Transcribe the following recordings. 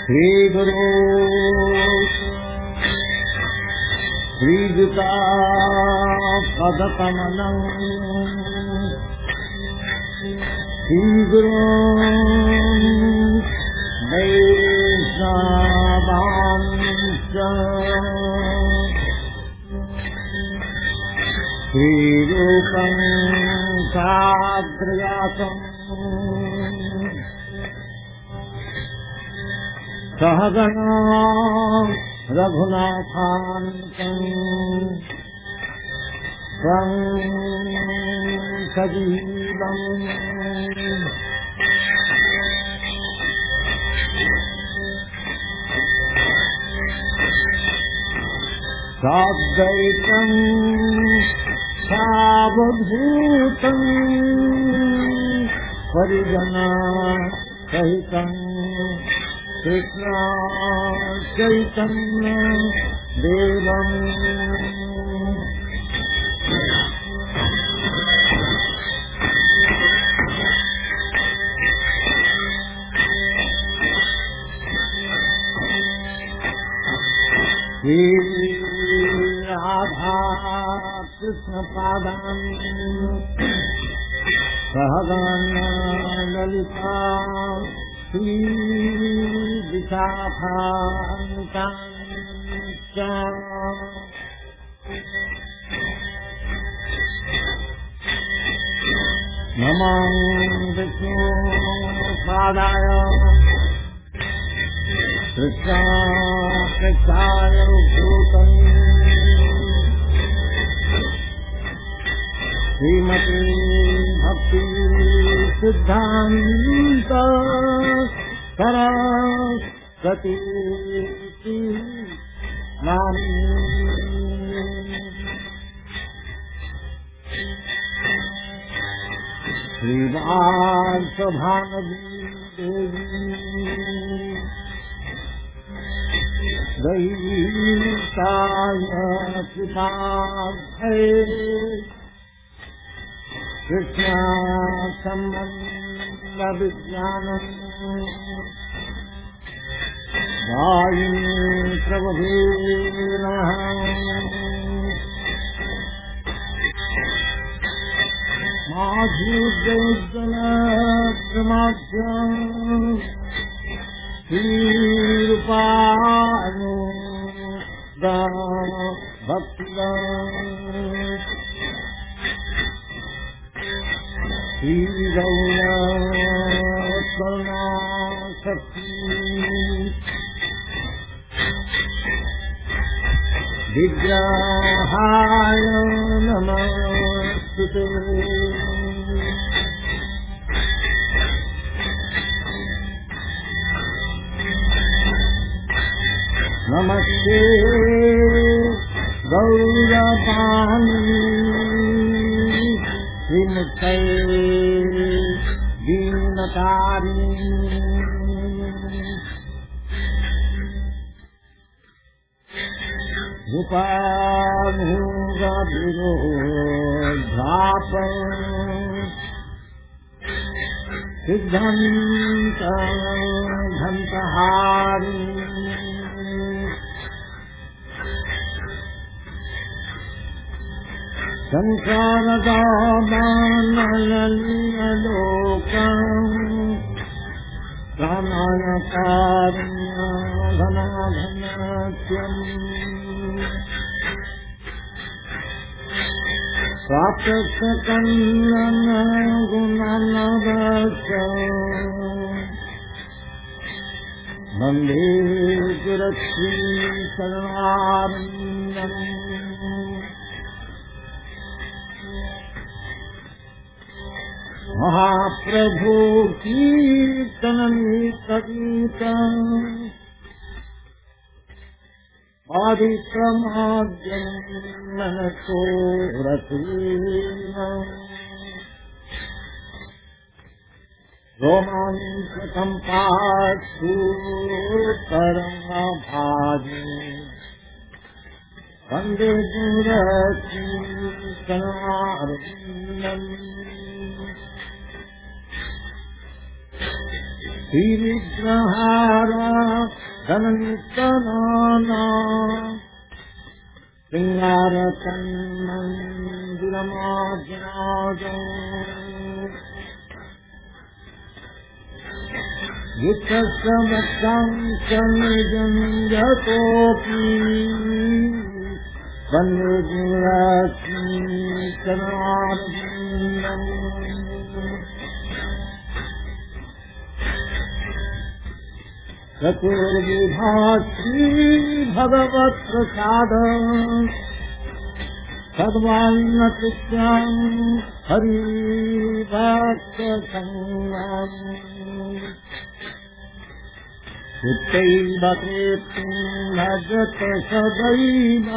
श्री गुरु श्रीयुता पदकमलं श्री गुरु वैष्णवांश्च श्रीरूपं साग्रजातं सहगणा रघुनाथान्वितं तं सजीवम् साद्वैतं सावधूतं परिजना सहितं कृष्ण चैतन्य देवम् श्री राधा कृष्ण पादान् सहगणा ललिता श्री विशाखान्वितांश्च नमो विष्णुपादाय कृष्णाय भूतम् श्रीमती भक्ति सिद्धान्त सरस्वती नामी श्रीवासभानवी देवी दैताय कृपाभये कृष्ण संबंध विज्ञानम् दायिनी प्रभवे नमः। माधुर्यजनमाध्यम् श्रीरूपाणु भक्तिम् श्रीगौरकरुणा शक्ति विग्रहाय नमस्ते। नमस्ते गौरवाणी श्रीमुक्तये दीनतारिणी रूपानुगविरोधाप सिद्धान्त घंटहारिणी संसारदानलोकम् प्राणायकारुण्य घनाघनत्यम् स्वाप्तकन्दन गुणनवश्च वन्दे गुरुश्री शरणारविन्दम् महाप्रभु कीर्तनमितगीतम् पारिक्रमाद्यम् मनसो रतीनाम् रोमाञ्चकम् पास्तु परमभागे वन्दे गुरुश्री शरणारविन्दम् श्री विग्रहारा धननितनाना सिंगारतन्मन्दिरमाज्ञाजो विश्वसमस्तं निजंजतोऽपि वन्दे गुरुलक्ष्मी चरणारविन्दम् चतुर्विधात्री भगवत्प्रसाद सद्वान्नतिस्याम् हरिभक्तसङ्गम् चित्तैव तृप्तिं भजत सदैव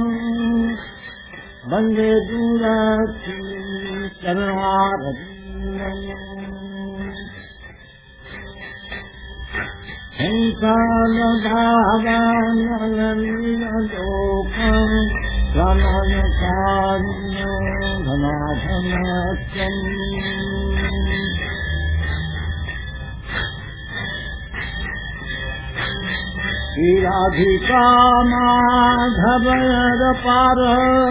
वन्दे गुरुलक्ष्मी चरणारविन्दम् हिंसानभावानलोकम् रमणकार्यो धनाधनस्यम् श्रीराधिका माधवरपार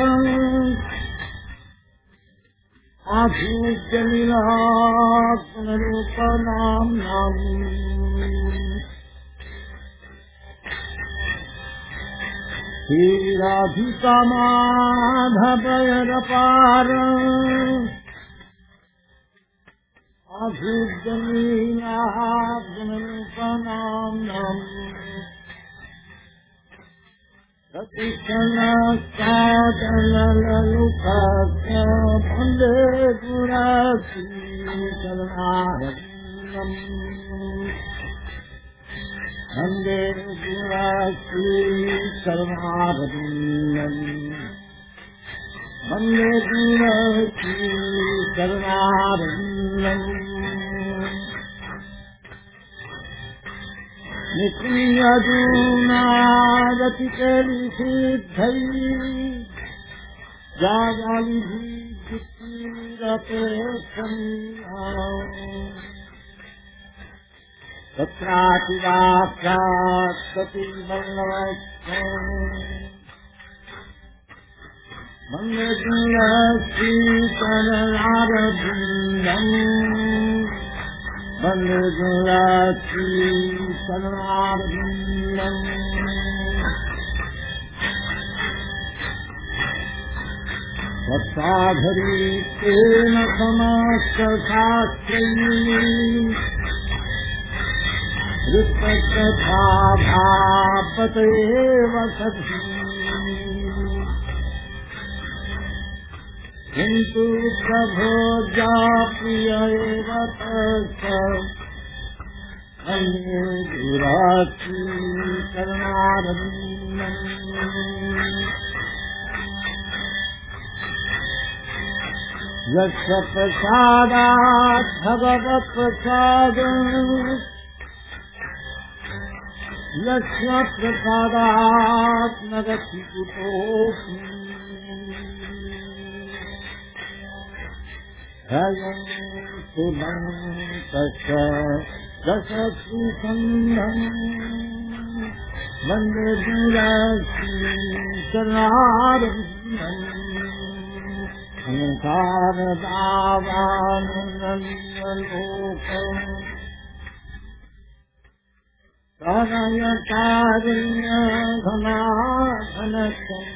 आभूजलीलात्मरूपनाम्नाम् श्रीराधिका माधवरपार आभूजलीलात्मरूपनाम्नाम् प्रतिक्षणस्तादललुकस्य वन्दे गुरुलक्ष्मी चरणारविन्दम् वन्दे गुरुलक्ष्मी चरणारविन्दम् वन्दे गुरुलक्ष्मी चरणारविन्दम् नित्यादूनादतिकलिसिद्धैः जागालिभिः तत्रातिवाप्यात्सति वल्लभम् वन्दे गुरुलक्ष्मी चरणारविन्दम् वन्दे गुरुलक्ष्मी चरणारविन्दम् तत्साधरीतेन समस्तशास्त्रैः ऋक्तथा भापतेव सद्भिः किन्तु प्रभोज्याप्रिय एव वन्दे गुरुलक्ष्मी चरणारविन्दम् यस्य प्रसादात् भगवत्प्रसादम् यस्य प्रसादात् न गतिकुतोऽपि भयं सुमन्तस्य दशसुसन्धम् वन्दे गुरुलक्ष्मी चरणारविन्दम् संसारदावानुलोकम् प्रणयकारुण्यघनाघनत्वम्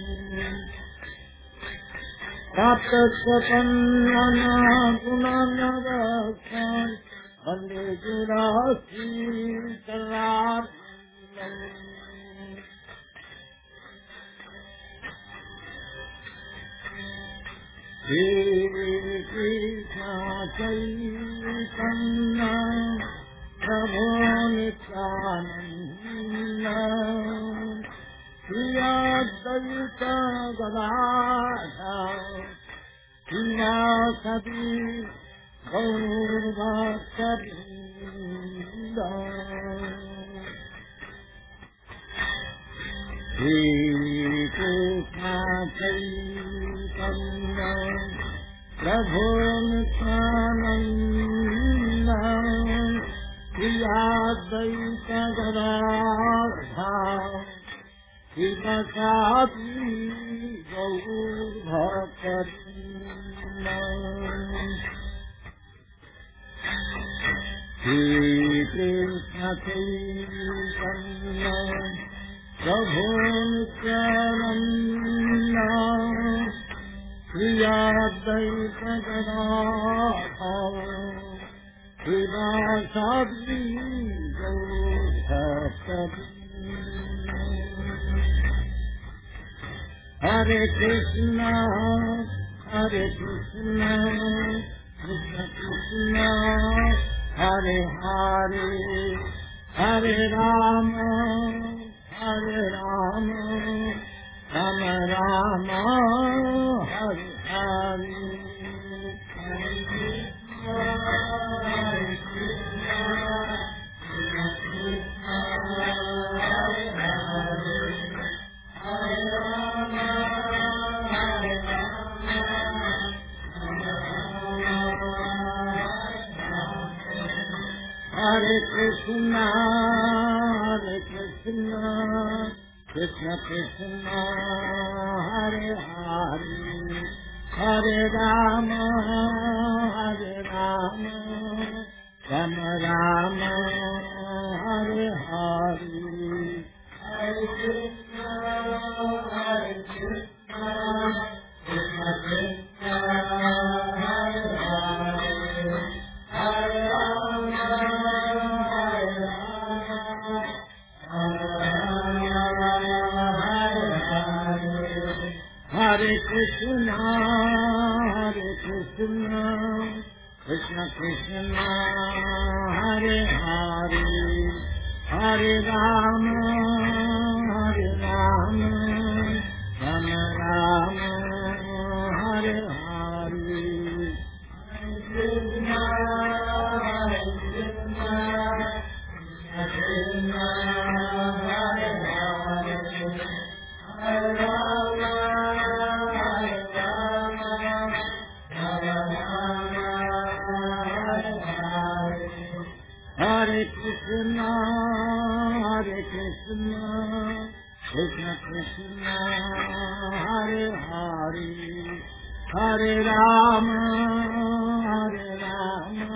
प्राप्तस्वपन्नना गुणनवस्तान् वन्दे गुरुलक्ष्मी चरणारविन्दम् श्री कृष्ण चैतन्य प्रभो नित्यानन्द श्री अद्वैत गदाधर श्रीवासदि गौरभक्तवृन्द श्री कृष्ण चैतन्य प्रभो Nityanand Advaita Gadadha Sivasati Gaur Bhaktarinda Shri Krishna Chaitanya Prabhu Nityananda Shri Advaita Gadadha Sivasati Gaur Bhaktarinda Hare Krishna Krishna Krishna Hare Hare Hare Rama Rama Rama Hare Hare Hare Krishna Krishna Krishna Hare Hare Hare Rama Hare Krishna Krishna Krishna Hare Hare Hare Rama Rama Rama Hare Hare Hare Krishna Krishna Krishna Hare Hare Hare Rama Hare Krishna Krishna Krishna Hare Hare Hare Rama Rama Rama Hare Hare Hare Krishna Krishna Krishna Hare Hare Hare Rama Hare Krishna Krishna Krishna Hare Hare Hare Rama Rama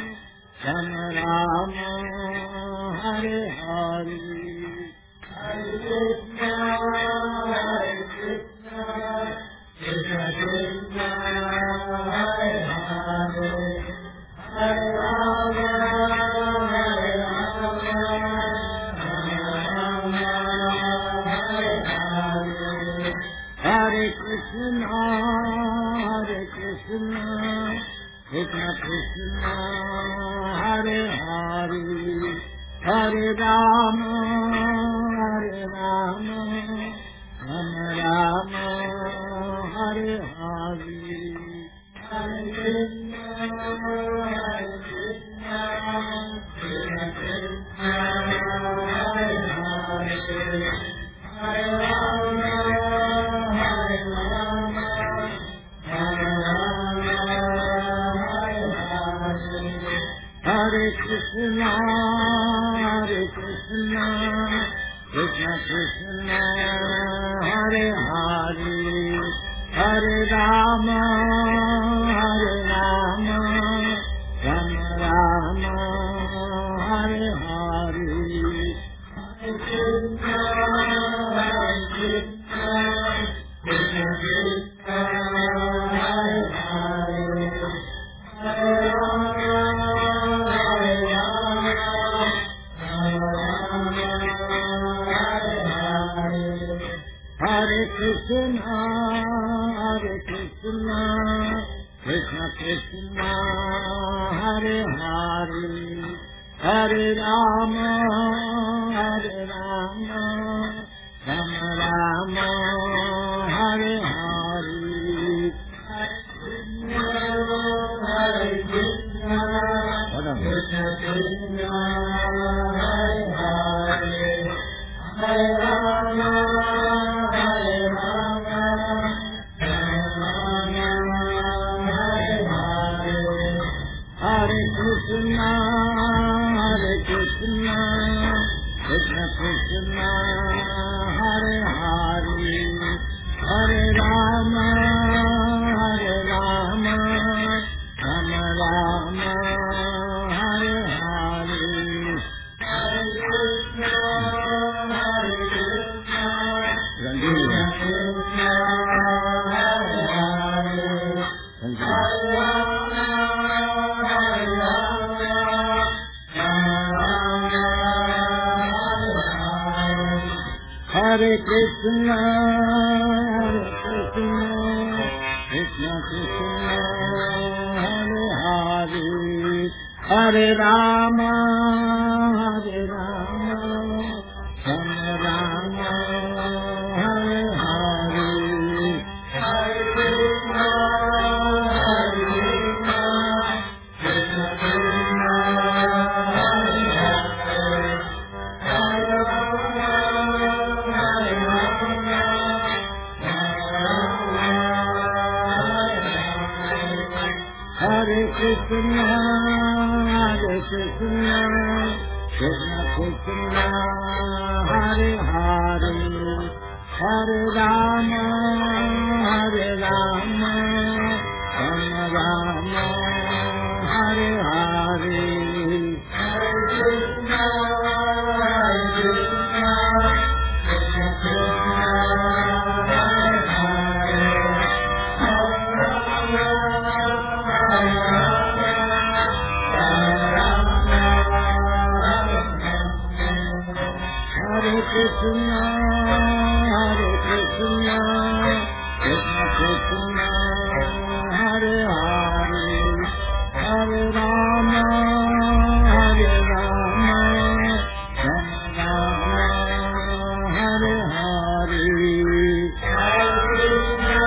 Rama Hare Hare Hare Krishna Krishna Krishna Hare Hare Hare Rama Hare Krishna Krishna Krishna Hare Hare Hare Rama Rama Rama Hare Hare Hare Krishna Krishna Krishna Hare Hare Hare Rama Hare Krishna Krishna Krishna Hare Hare Hare Rama Rama Rama Hare Hare Hare Krishna Krishna Krishna Hare Hare Hare Rama Hare Krishna Krishna Krishna Hare Hare Hare Rama Rama Rama Hare Hare Hare Krishna Krishna Krishna Hare Hare Hare Rama Hare Krishna Krishna, Krishna Krishna, Hare Hare, Hare Rama, Rama Rama, Hare Hare, Hare Krishna, Hare Krishna, Krishna Krishna, Hare Hare, Hare Rama, Hare Krishna, Krishna Krishna, Hare Hare, Hare Rama, Rama Rama, Hare Hare, Hare Krishna, Krishna Krishna, Hare Hare, Hare Rama, Hare Krishna, Krishna Krishna, Hare Hare, Hare Rama, Rama Rama, Hare Hare, Hare Krishna, Krishna Krishna, Hare Hare, Hare Krishna, Krishna Krishna, Hare Hare, Hare Rama, Rama Hare Hare, Hare Krishna,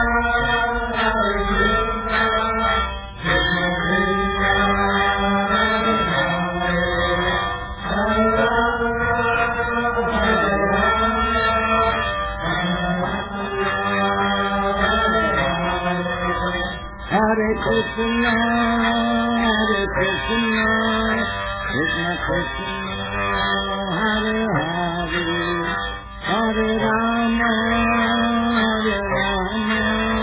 Hare Krishna, Krishna Krishna, Hare Hare, Hare Rama, Rama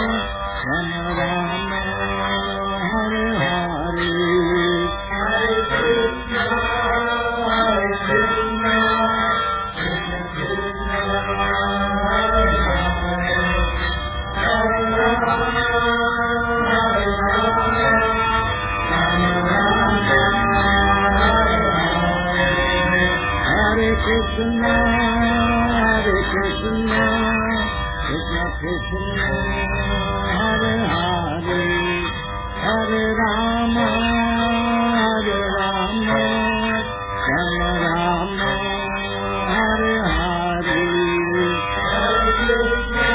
Hare Hare, Hare Krishna, Krishna Krishna, Hare Hare, Hare Rama, Hare Krishna, Krishna Krishna, Hare Hare, Hare Rama, Rama Hare Hare, Hare Krishna,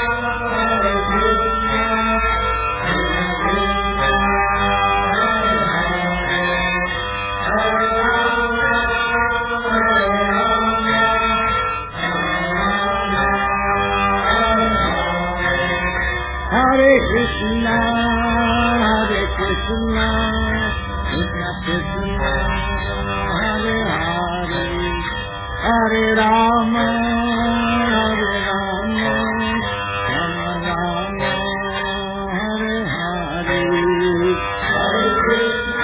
Hare Krishna, Krishna Krishna, Hare Hare, Hare Rama, Rama Hare Hare, Hare Krishna,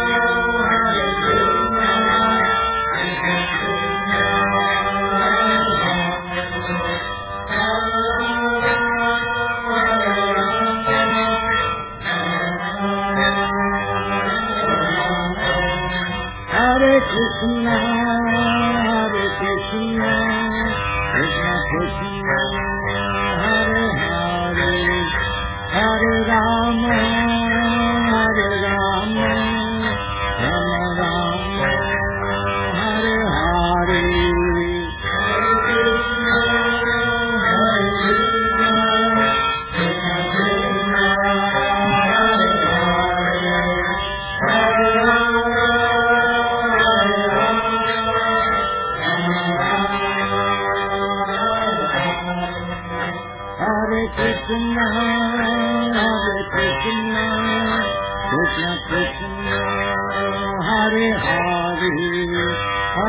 Hare Krishna, Krishna Krishna, Hare Hare, Hare Rama, Rama Hare Hare, Hare Krishna, Krishna Krishna, Hare Hare, Hare Rama, Hare Krishna, Krishna Krishna, Hare Hare,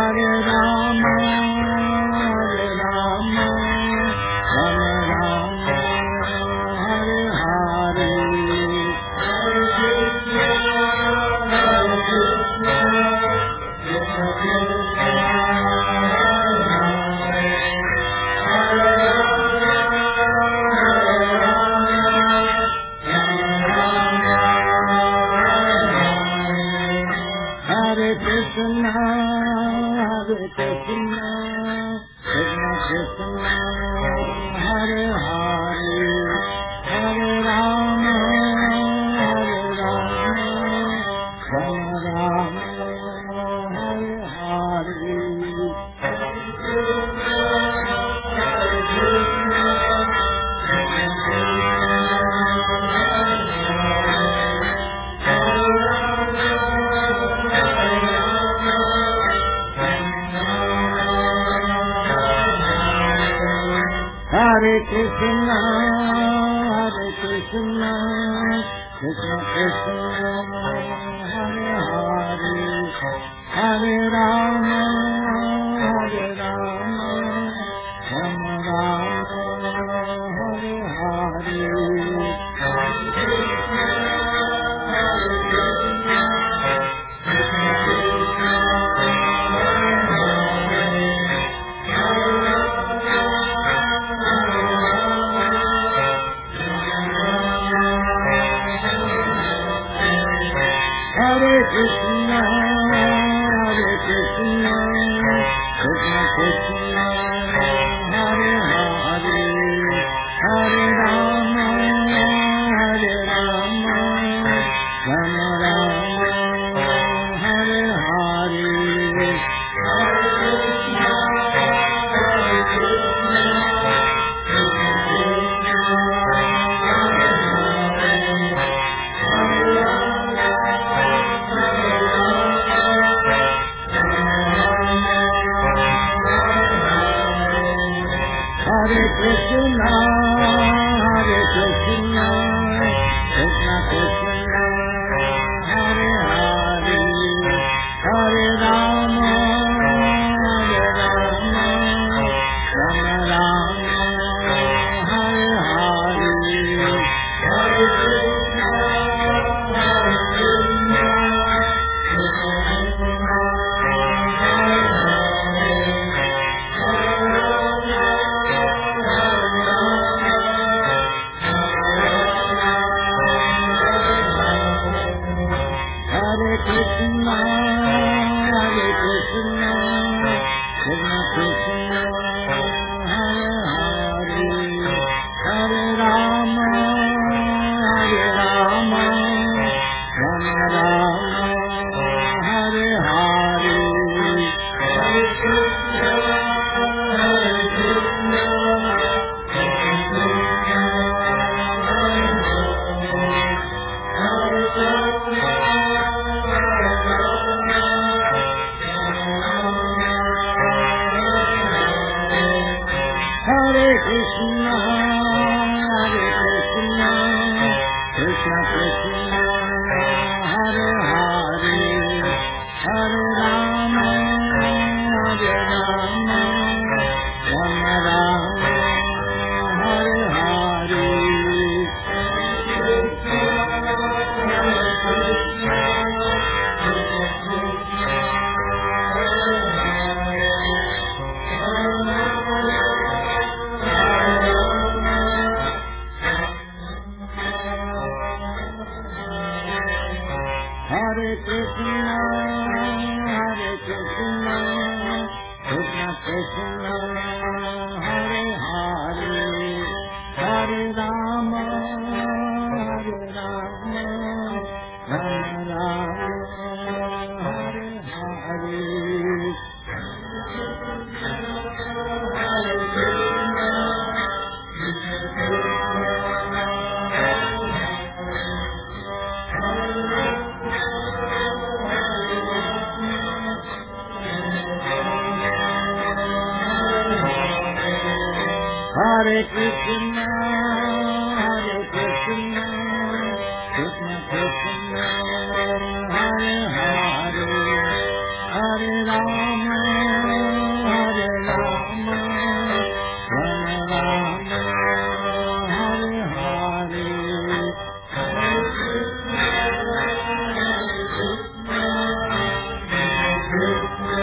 Hare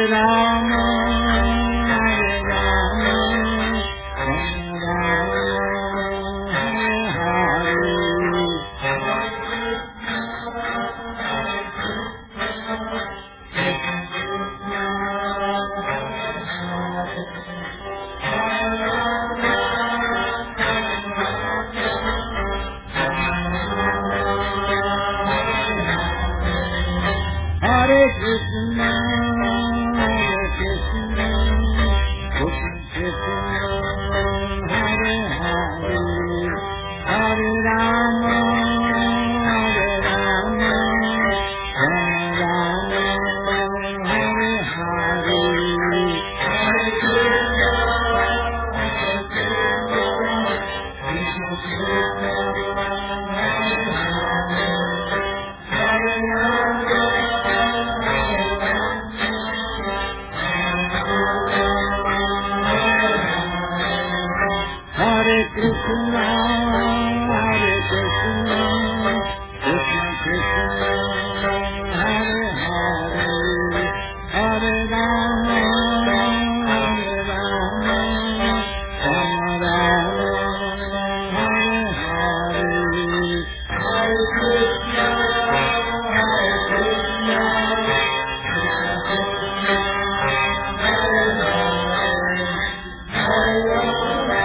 Ram, Hare Ram, Hare Krishna, Hare Krishna, Krishna Krishna, Hare Hare, Hare Rama, Hare Rama, Rama Rama, Hare Hare, Hare Krishna, Hare Krishna, Krishna Krishna, Hare Hare, Hare Krishna, Hare Krishna, Krishna Krishna, Hare Hare, Hare Rama, Hare Rama, Rama Rama, Hare Hare, Hare Krishna, Hare Krishna, Krishna Krishna, Hare Hare, Hare Rama,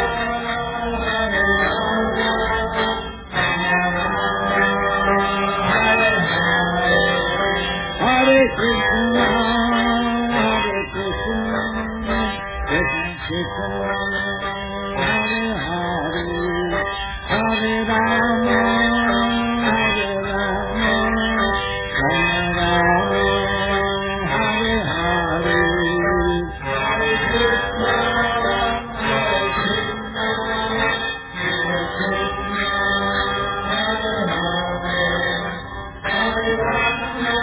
Hare Krishna, Hare Krishna, Krishna Krishna, Hare Hare, Hare Rama, Hare Rama, Rama Rama, Hare Hare, Hare Krishna, Hare Krishna, Krishna Krishna, Hare Hare, Hare Rama,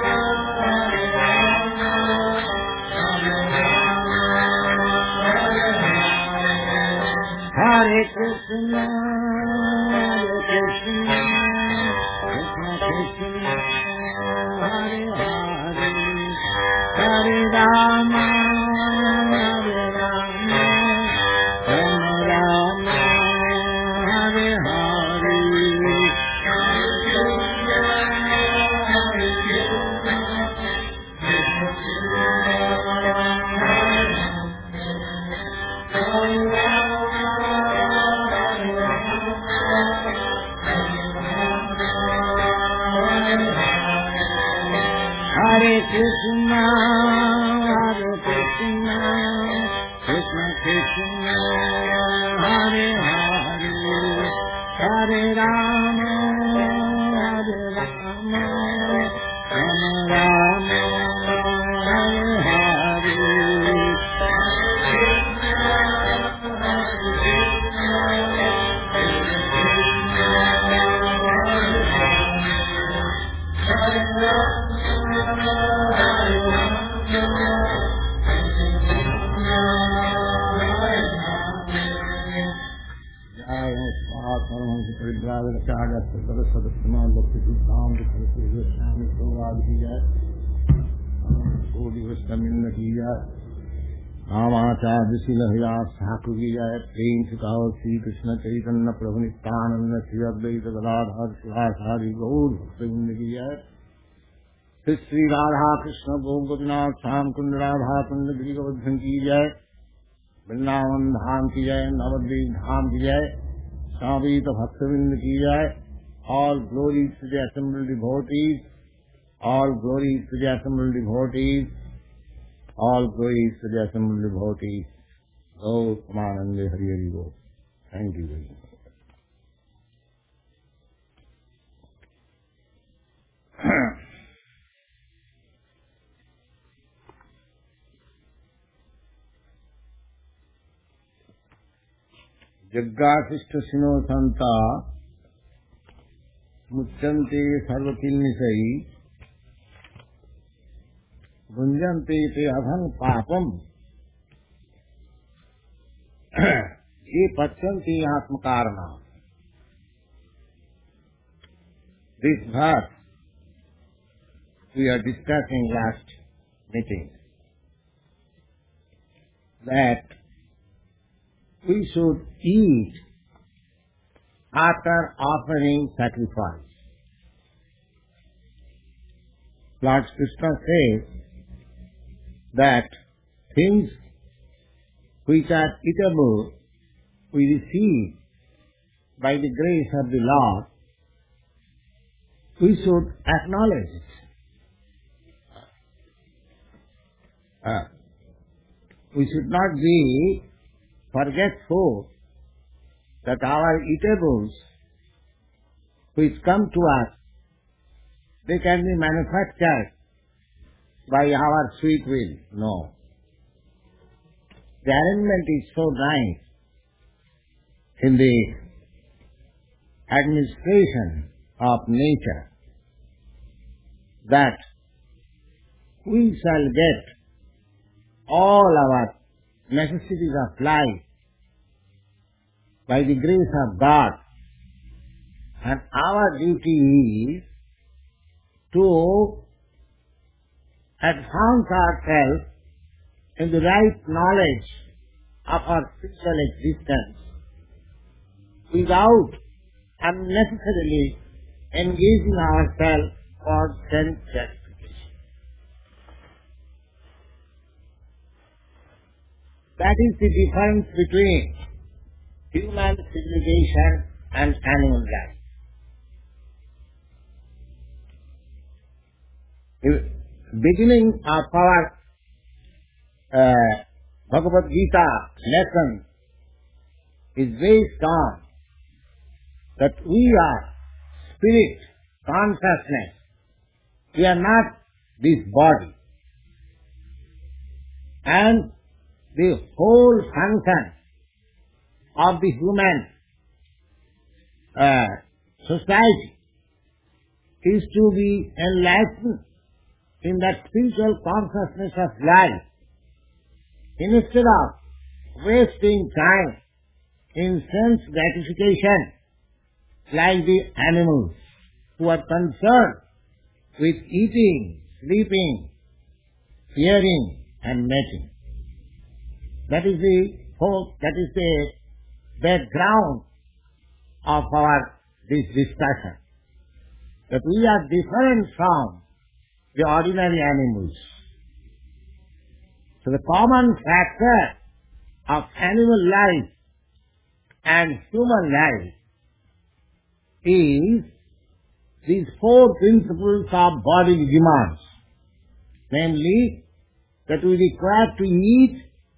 Hare Krishna, Hare Krishna, Krishna Krishna, Hare Hare, Hare Rama, Hare Rama, Rama Rama, Hare Hare, Hare Krishna, Hare Krishna, Krishna Krishna, Hare Hare Krishna, Hare Krishna, Krishna Krishna, Hare Hare, Hare Rama, Hare Rama, Rama Rama, Hare Hare, Hare Krishna, Hare Krishna, Krishna Krishna, Hare Hare, Hare Rama, Ramacharya शिलहयास Thakur की जय। प्रेम से कहो श्री कृष्ण चैतन्य प्रभु नित्यानंद श्री अद्वैत गदाधर शिवाचार्य गौर भक्तवृंद की जय। श्री राधा कृष्ण गोपिनाथ श्याम कुंड राधा कुंड गिरि गोवर्धन की जय। वृंदावन धाम की जय। नवद्वीप धाम की जय। सावीत भक्तवृंद की जय। All glories to the assembled devotees. All glories to the assembled devotees. All glories to the assembled devotees. Go, Samanande Hari Hari Go. Thank you very much. Jaggasishta Sino Santa Muccante Sarvakilnisai Gunjante Te Adhan Papam Ye Pachanti Atmakarna. This verse we are discussing last meeting. that we should eat after offering sacrifice. Lord Krishna says that things which are eatable we receive by the grace of the Lord, we should acknowledge it. We should not be forgetful that our eatables which come to us, they can be manufactured by our sweet will. No. The arrangement is so nice in the administration of nature that we shall get all our necessities of life by the grace of God, and our duty is to advance ourselves in the right knowledge of our spiritual existence without unnecessarily engaging ourselves for sense gratification. That is the difference between human civilization and animal life. The beginning of our Bhagavad Gita lesson is based on that we are spirit, consciousness. We are not this body. And the whole function of the human society is to be enlightened in that spiritual consciousness of life, instead of wasting time in sense gratification like the animals who are concerned with eating, sleeping, hearing and mating. That is the background of this discussion. That we are different from the ordinary animals. So the common factor of animal life and human life is these four principles of bodily demands. Namely, that we require to eat,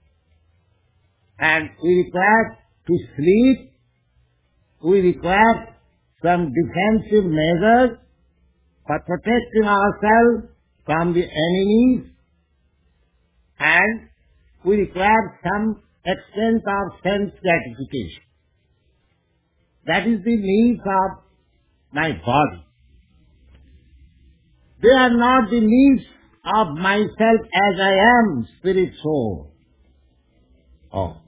and we require to sleep, we require some defensive measures for protecting ourselves from the enemies, and we require some extent of sense gratification. That is the needs of my body. They are not the needs of myself as I am, spirit soul. Oh.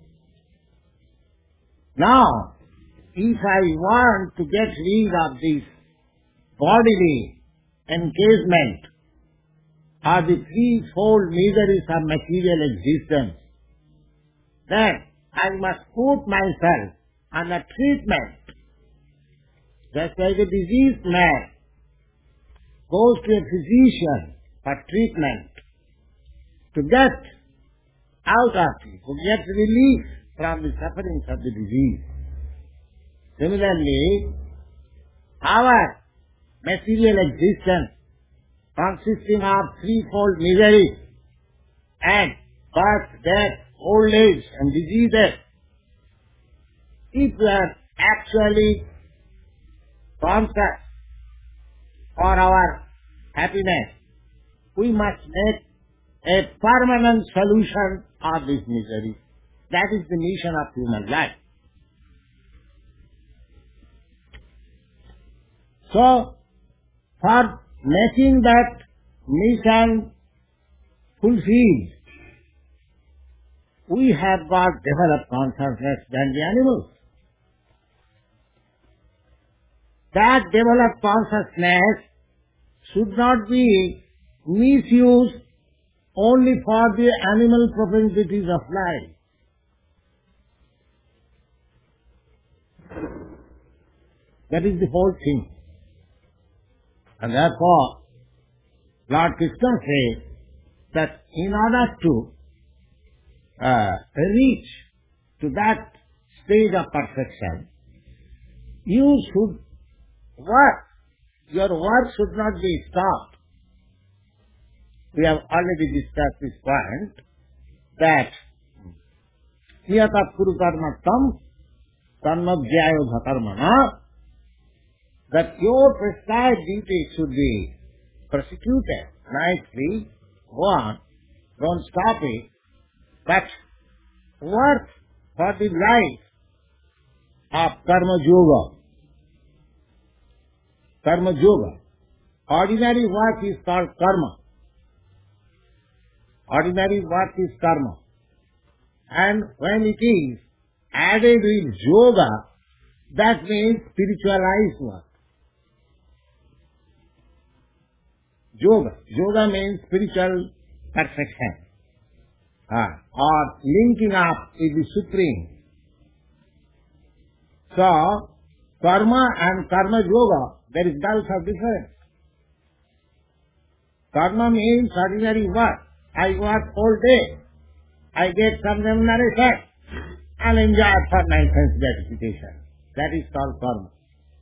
Now, if I want to get rid of this bodily encasement or the threefold miseries of material existence, then I must put myself on a treatment. Just like a diseased man goes to a physician for treatment to get out of it, to get relief from the sufferings of the disease. Similarly, our material existence consisting of threefold miseries and birth, death, old age and diseases, if we are actually conscious for our happiness, we must make a permanent solution of this misery. That is the mission of human life. So, for making that mission fulfilled, we have got developed consciousness than the animals. That developed consciousness should not be misused only for the animal propensities of life. That is the whole thing. And therefore, Lord Krishna says that in order to reach to that stage of perfection, you should work. Your work should not be stopped. We have already discussed this point that niyata kuru karma tam tanmadhyayo bhakarmana, that your prescribed duty should be prosecuted nicely, go on, don't stop it, but work for the life of karma yoga. Karma yoga. Ordinary work is called karma. Ordinary work is karma. And when it is added with yoga, that means spiritualized work. Yoga. Yoga means spiritual perfection. Or linking up with the Supreme. So, karma and karma yoga, there is gulf of difference. Karma means ordinary work. I work all day. I get some remuneration. I'll enjoy it for my sense gratification. That is called karma.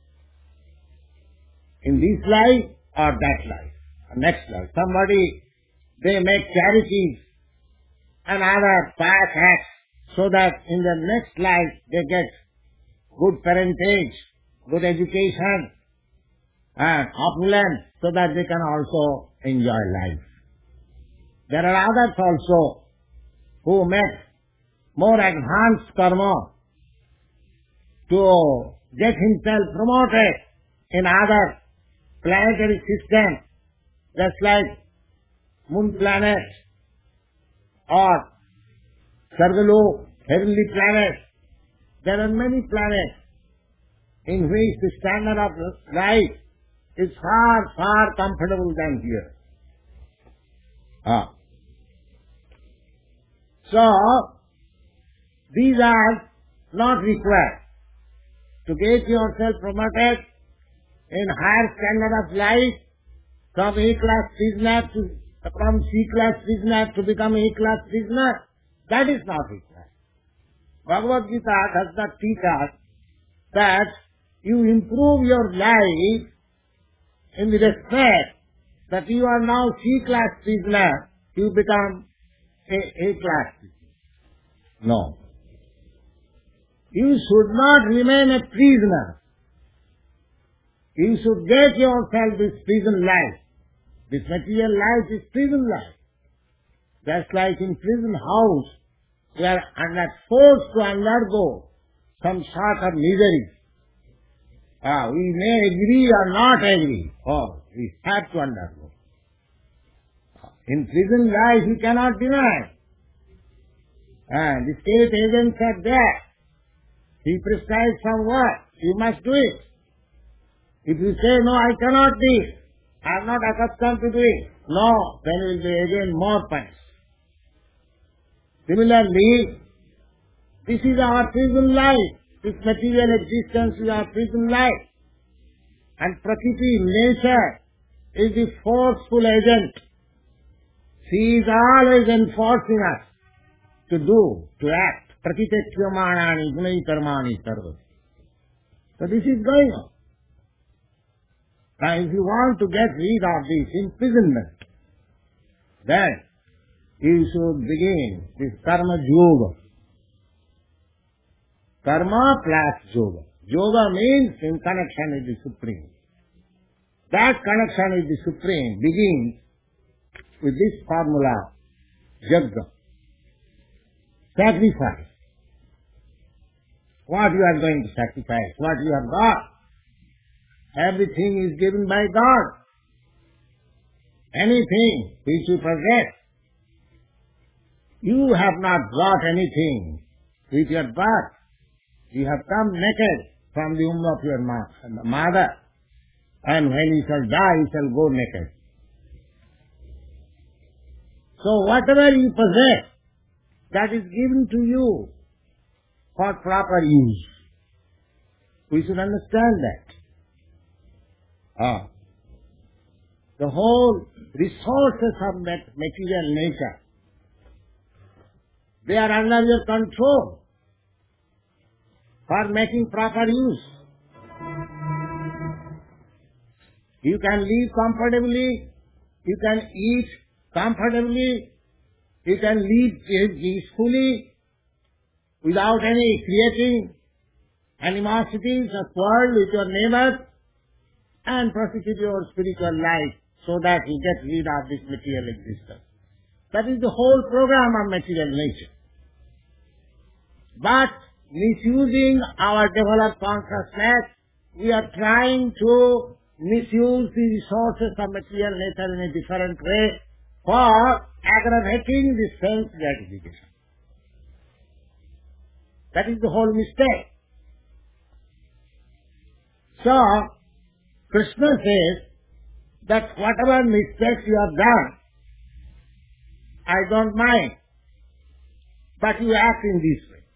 In this life or that life, or next life. Somebody, they make charities and other pious acts so that in the next life they get good parentage, good education, and opulence so that they can also enjoy life. There are others also who make more advanced karma to get himself promoted in other planetary systems, just like moon planet or Sargalok, heavenly planets. There are many planets in which the standard of life is far, far comfortable than here. So, these are not required. To get yourself promoted in higher standard of life, from A-class prisoner from C-class prisoner to become A-class prisoner, that is not required. Bhagavad Gita does not teach us that you improve your life in the respect that you are now C-class prisoner, you become A-class prisoner. No. You should not remain a prisoner. You should get yourself this prison life. This material life is prison life. Just like in prison house, we are forced to undergo some sort of misery. We may agree or not agree, or we have to undergo. In prison life, you cannot deny. The state agents are there. He prescribes some work. You must do it. If you say, no, I cannot do it, I am not accustomed to do it, no, then you will be again more punished. Similarly, this is our prison life. This material existence is our prison life. And Prakriti, nature, is the forceful agent. She is always enforcing us to do, to act. Prakrityamanani gunai karmani sarva. So this is going on. Now if you want to get rid of this imprisonment, then you should begin this karma yoga. Karma plus yoga. Yoga means in connection with the Supreme. That connection with the Supreme begins with this formula, yajna, sacrifice. What you are going to sacrifice, what you have got. Everything is given by God. Anything which you possess, you have not got anything with your birth. You have come naked from the womb of your mother, and when you shall die, you shall go naked. So whatever you possess, that is given to you for proper use. We should understand that. The whole resources of material nature, they are under your control for making proper use. You can live comfortably, you can eat comfortably, you can live peacefully without any creating animosities or quarrel with your neighbors, and prosecute your spiritual life so that you get rid of this material existence. That is the whole program of material nature. But misusing our developed consciousness, we are trying to misuse the resources of material nature in a different way for aggravating the sense gratification. That is the whole mistake. So, Krishna says that whatever mistakes you have done, I don't mind, but you act in this way.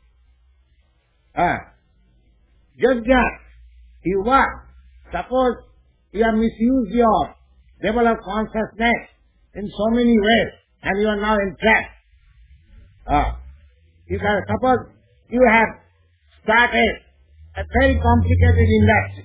Just you what? Suppose you have misused your developed consciousness in so many ways, and you are now entrapped. You can suppose you have started a very complicated industry.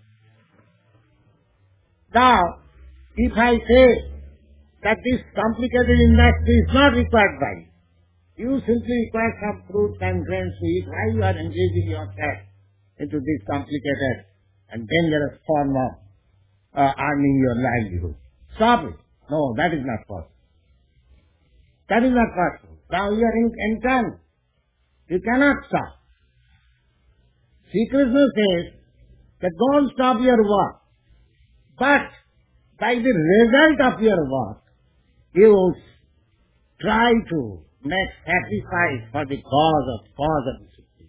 Now, if I say that this complicated industry is not required by you, you simply require some fruits and grains to eat, why you are engaging yourself into this complicated and dangerous form of earning your livelihood? Stop it. No, that is not possible. That is not possible. Now you are entangled. You cannot stop. Sri Krishna says that don't stop your work, but by the result of your work, you try to make sacrifice for the cause of the Supreme.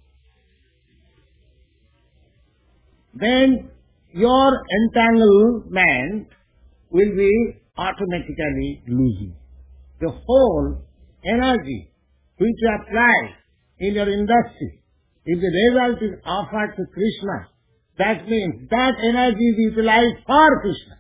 Then your entanglement will be automatically losing. The whole energy which you apply in your industry, if the result is offered to Krishna, that means that energy is utilized for Krishna.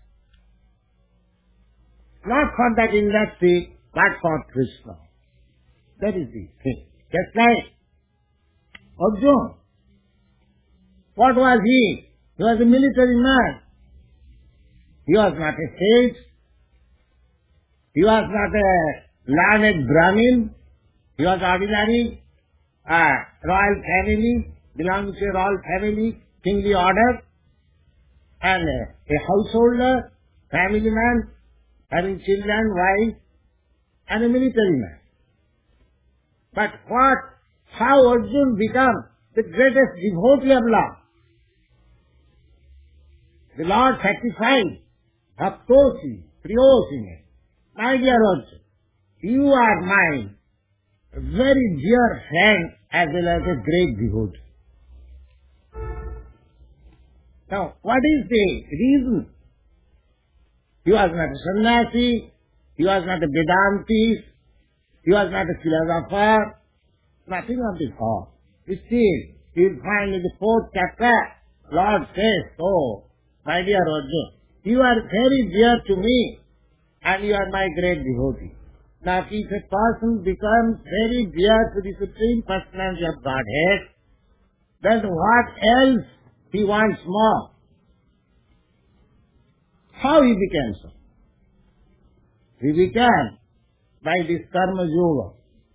Not for that industry, but for Krishna. That is the thing. Just like Arjuna. What was he? He was a military man. He was not a sage. He was not a learned Brahmin. He was ordinary, royal family, belonging to a royal family, kingly order, and a householder, family man, having children, wife, and a military man. But how Arjuna became the greatest devotee of Lord? The Lord sacrificed Bhaktosi, Priyosine. My dear Arjuna, you are my very dear friend as well as a great devotee. Now, what is the reason? He was not a sannyasi, he was not a Vedantist, he was not a philosopher, nothing of this sort. Still, you will find in the 4th chapter, Lord says, oh, my dear Arjuna, you are very dear to me and you are my great devotee. Now, if a person becomes very dear to the Supreme Personality of Godhead, then what else he wants more? How he became so? He became by this Karma Yoga.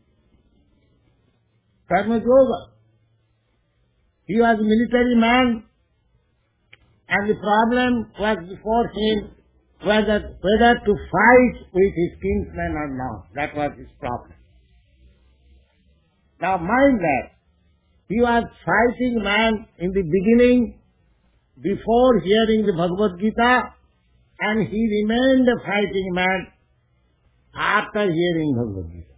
Karma Yoga. He was a military man, and the problem was before him whether to fight with his kinsmen or not. That was his problem. Now mind that, he was fighting man in the beginning before hearing the Bhagavad Gita, and he remained a fighting man after hearing Bhagavad Gita.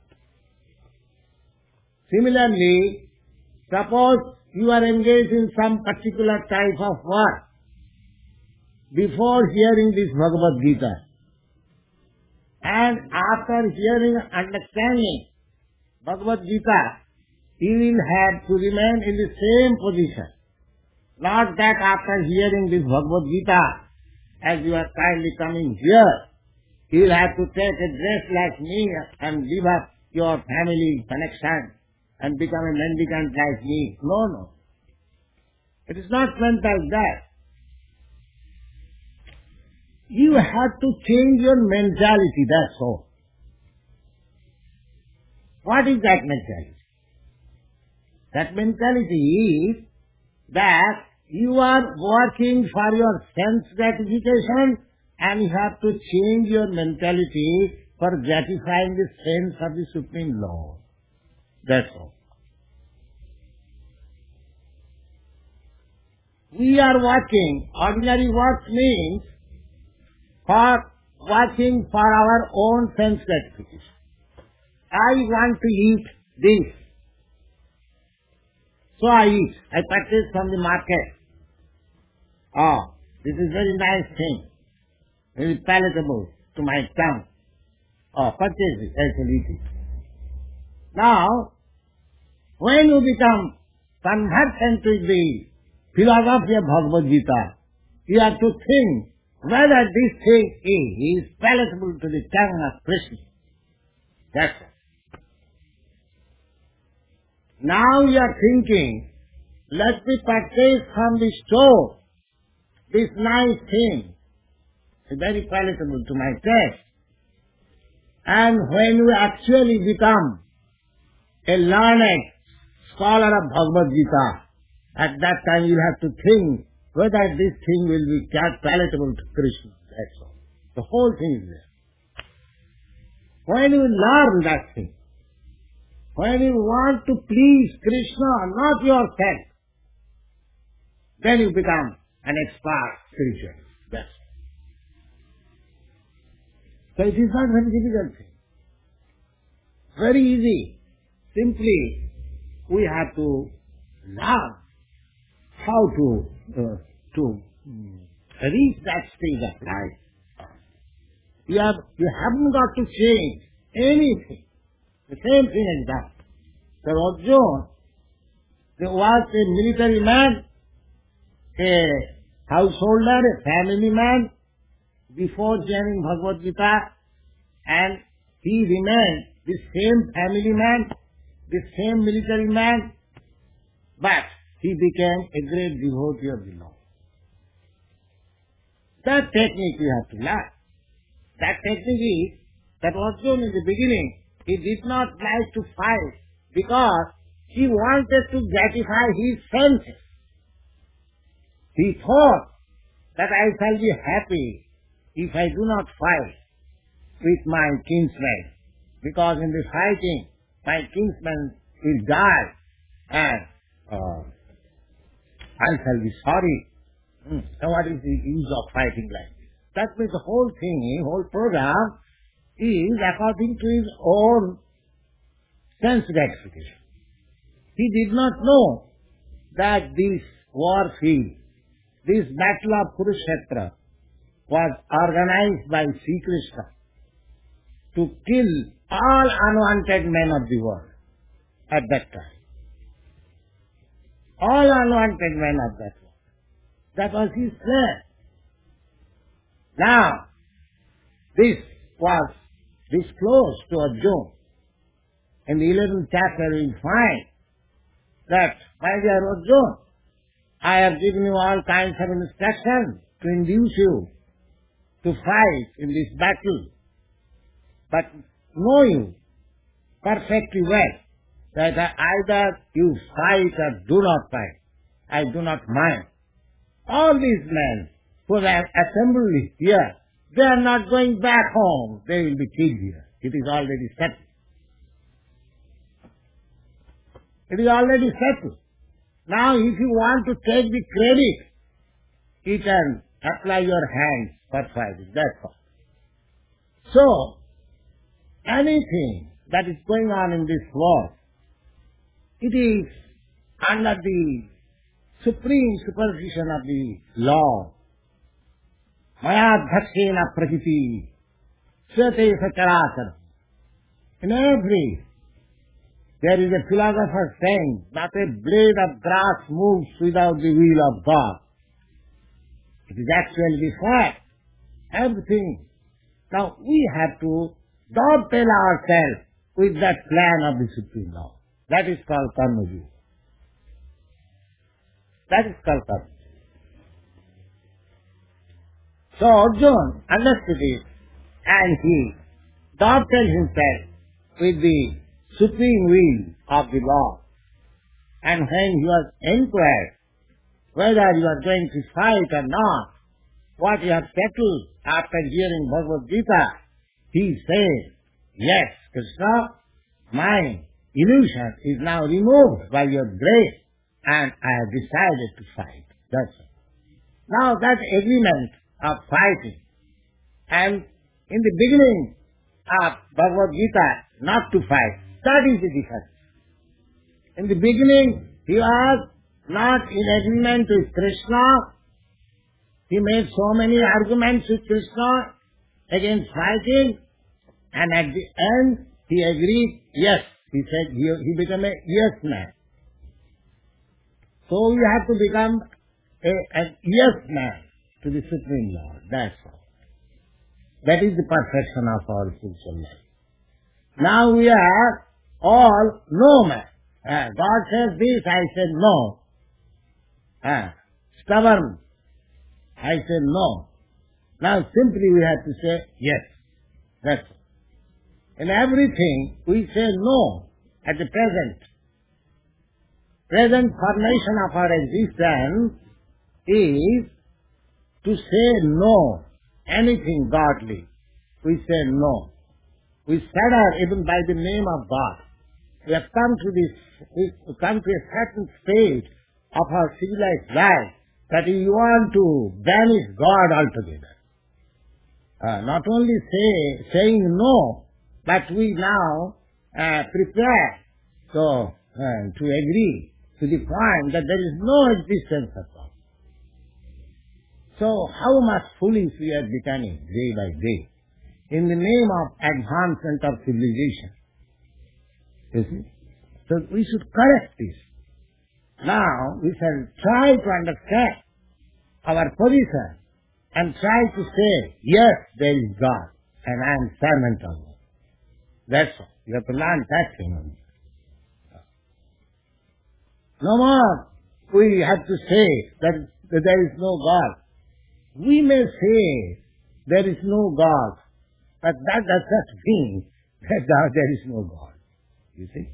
Similarly, suppose you are engaged in some particular type of work before hearing this Bhagavad Gita, And after hearing and understanding Bhagavad Gita, he will have to remain in the same position. Not that after hearing this Bhagavad Gita, as you are kindly coming here, you will have to take a dress like me and give up your family connection and become a mendicant like me. No, no. It is not meant like that. You have to change your mentality, that's all. What is that mentality? That mentality is that you are working for your sense gratification and you have to change your mentality for gratifying the sense of the Supreme Lord. That's all. We are working. Ordinary work means for working for our own sense gratification. I want to eat this. So I eat. I purchase from the market. Oh, this is very nice thing. Very palatable to my tongue. Oh, purchase it. I shall eat it. Now, when you become conversant with the philosophy of Bhagavad Gita, you have to think whether this thing is palatable to the tongue of Krishna. That's it. Now you are thinking, let me purchase from the store this nice thing. It's very palatable to my taste. And when you actually become a learned scholar of Bhagavad Gita, at that time you have to think whether this thing will be palatable to Krishna. That's all. The whole thing is there. When you learn that thing, when you want to please Krishna, not yourself, then you become an expert spiritual. That's all. So it is not very difficult thing. Very easy. Simply, we have to learn how to reach that stage of life. You haven't got to change anything. The same thing as that. So Arjuna, there was a military man, a householder, a family man, before joining Bhagavad Gita, and he remained the same family man, the same military man, but he became a great devotee of the Lord. That technique we have to learn. That technique is that Arjuna in the beginning, he did not like to fight because he wanted to gratify his senses. He thought that I shall be happy if I do not fight with my kinsmen, because in the fighting my kinsmen will die and I shall be sorry. So what is the use of fighting like this? That means the whole thing, whole program is according to his own sense gratification. He did not know that this war field, this battle of Kurukshetra, was organized by Sri Krishna to kill all unwanted men of the world at that time. All unwanted men of that world. That was his plan. Now, this was disclosed to Arjuna. In the 11th chapter we find that, my dear Arjuna, I have given you all kinds of instructions to induce you to fight in this battle. But know you perfectly well that either you fight or do not fight, I do not mind. All these men who have assembled here, they are not going back home. They will be killed here. It is already settled. It is already settled. Now if you want to take the credit, you can apply your hands for fighting. That's all. So, anything that is going on in this world, it is under the supreme supervision of the Lord. Maya dhakshena prakriti. Swate Sacharacharam. In every, there is a philosopher saying, not a blade of grass moves without the will of God. It is actually the fact. Everything. Now we have to dovetail ourselves with that plan of the Supreme Lord. That is called Karma Yoga. That is called Karma. So Arjuna understood it and he dovetailed himself with the supreme will of the Lord. And when he was inquired whether you are going to fight or not, what you have settled after hearing Bhagavad Gita, he said, yes, Krishna, my illusion is now removed by your grace and I have decided to fight. That's it. Now that agreement of fighting, and in the beginning of Bhagavad Gita not to fight, that is the difference. In the beginning he was not in agreement with Krishna. He made so many arguments with Krishna against fighting, and at the end he agreed, yes. He said he became a yes man. So you have to become a yes man to the Supreme Lord. That's all. That is the perfection of our spiritual life. Now we are all no man. God says this, I said no. Stubborn. I said no. Now simply we have to say yes. That's all. In everything we say no at the present. Present formation of our existence is to say no. Anything godly, we say no. We shudder even by the name of God. We have come to a certain stage of our civilized life that we want to banish God altogether. Not only saying no, but we now prepare to agree to the point that there is no existence of God. So how much foolish we are becoming day by day in the name of advancement of civilization. You see? So we should correct this. Now we shall try to understand our position and try to say, yes, there is God and I am servant of God. That's all. You have to learn that thing. No more we have to say that there is no God. We may say there is no God, but that does not mean that there is no God. You see?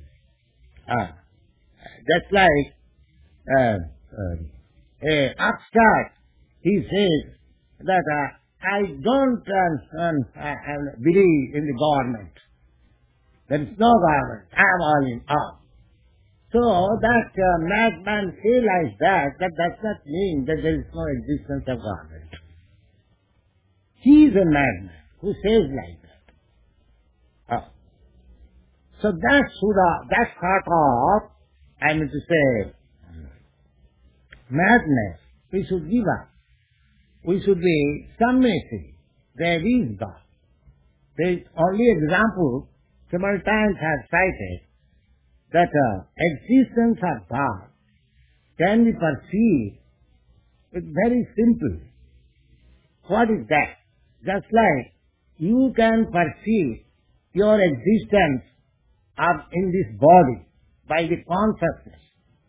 That's like a upstart, he says that I don't believe in the government. There is no government. I am all in all. So that madman say like that does not mean that there is no existence of government. He is a madman who says like that. So that sort of, I mean to say, madness, we should give up. We should be submissive. There is God. There is only example, several times I have cited, that existence of God can be perceived with very simple. What is that? Just like you can perceive your existence in this body by the consciousness.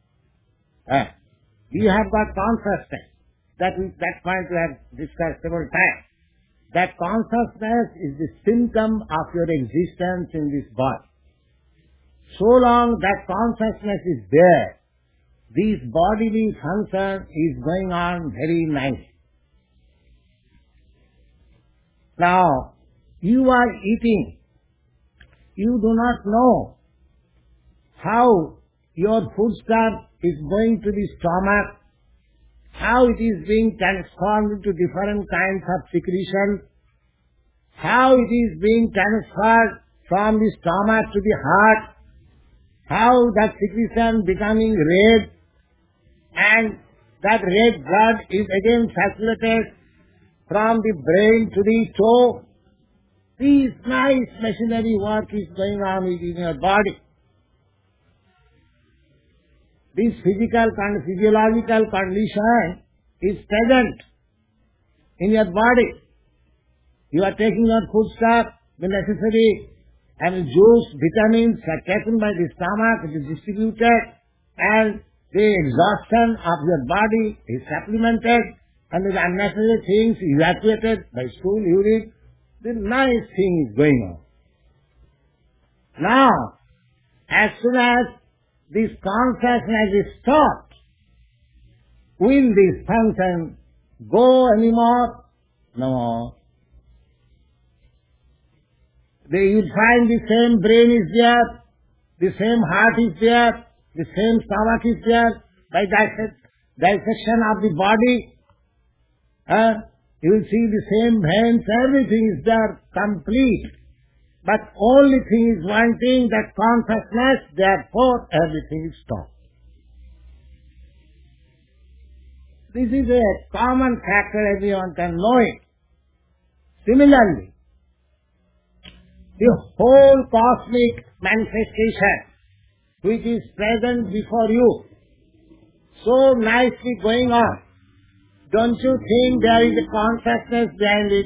You have got consciousness. That point we have discussed several times. That consciousness is the symptom of your existence in this body. So long that consciousness is there, this bodily function is going on very nicely. Now, you are eating. You do not know how your foodstuff is going to the stomach, how it is being transformed into different kinds of secretion, how it is being transferred from the stomach to the heart, how that secretion becoming red, and that red blood is again circulated from the brain to the toe. This nice machinery work is going on within your body. This physiological condition is present in your body. You are taking your foodstuff, the necessary and juice, vitamins are taken by the stomach, it is distributed, and the exhaustion of your body is supplemented, and the unnecessary things evacuated by stool, urine. The nice thing is going on. Now, as soon as this consciousness is stopped, will this function go anymore? No. You will find the same brain is there, the same heart is there, the same stomach is there, by dissection of the body. You will see the same veins, everything is there, complete. But only thing is one thing, that consciousness, therefore everything is stopped. This is a common factor, everyone can know it. Similarly, the whole cosmic manifestation which is present before you, so nicely going on, don't you think there is a consciousness behind it?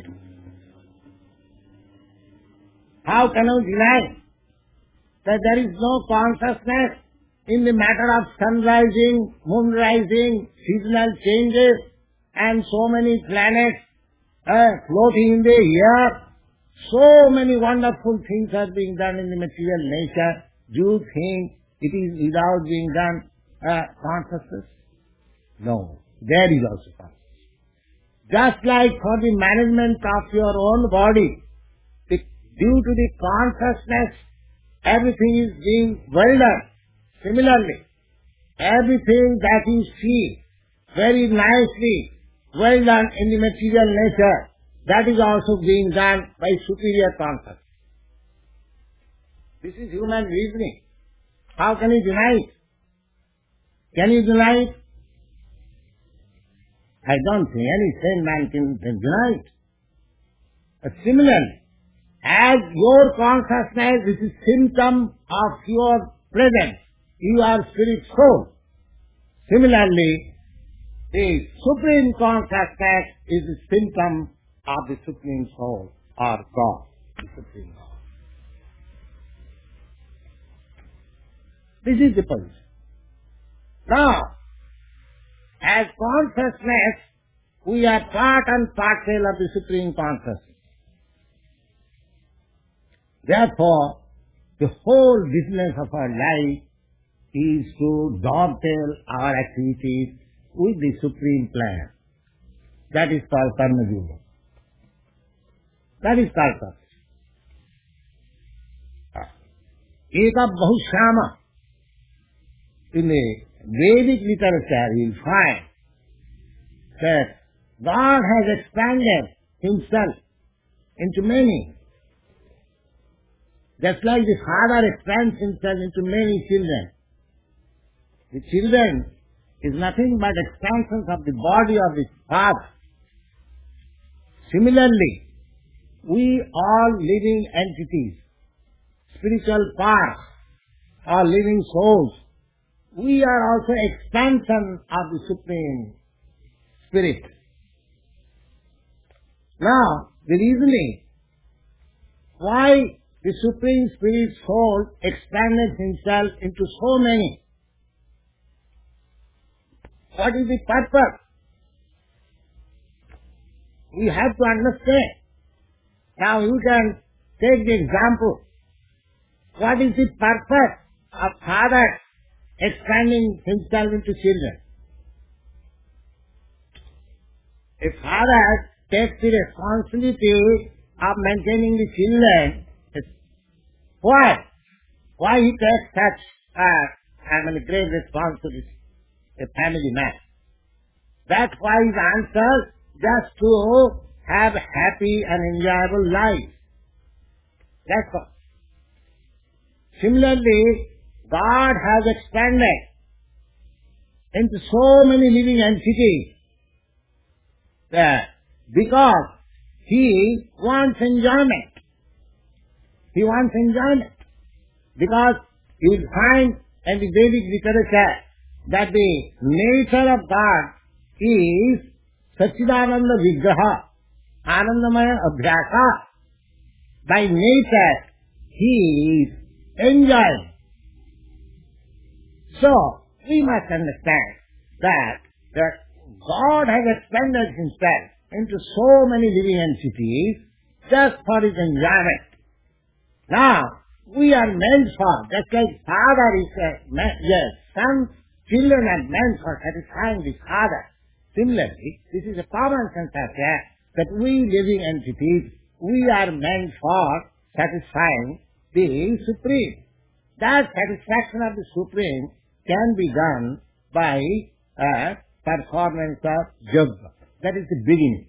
How can you deny that there is no consciousness in the matter of sun rising, moon rising, seasonal changes, and so many planets floating in the air? So many wonderful things are being done in the material nature. Do you think it is without being done consciousness? No. There is also consciousness. Just like for the management of your own body, due to the consciousness, everything is being well done. Similarly, everything that you see very nicely, well done in the material nature, that is also being done by superior consciousness. This is human reasoning. How can you deny it? Can you deny it? I don't think any sane man can deny it. But similarly, as your consciousness is a symptom of your presence, you are spirit soul. Similarly, the supreme consciousness is a symptom of the supreme soul or God, the supreme God. This is the position. Now, as consciousness, we are part and parcel of the supreme consciousness. Therefore, the whole business of our life is to dovetail our activities with the supreme plan. That is called karma yoga. That is called karma. Eka Bahushama. In the Vedic literature, you will find that God has expanded Himself into many. Just like the father expands himself into many children. The children is nothing but expansions of the body of the father. Similarly, we all living entities, spiritual parts, or living souls, we are also expansion of the Supreme Spirit. Now, the reasoning why the Supreme Spirit soul expanded himself into so many. What is the purpose? We have to understand. Now you can take the example. What is the purpose of father expanding himself into children? A father takes the responsibility of maintaining the children. Why? Why he takes such great responsibility? A family man. That's why his answer just to have a happy and enjoyable life. That's all. Similarly, God has expanded into so many living entities because He wants enjoyment. He wants enjoyment. Because you will find in the Vedic literature that the nature of God is Satchidananda Vigraha, Anandamaya Abhyasa. By nature, he is enjoying. So, we must understand that God has expanded himself into so many living entities just for his enjoyment. Now, we are meant for, just like father is yes, some children are meant for satisfying the father. Similarly, this is a common sense affair that we living entities, we are meant for satisfying the Supreme. That satisfaction of the Supreme can be done by performance of yoga. That is the beginning.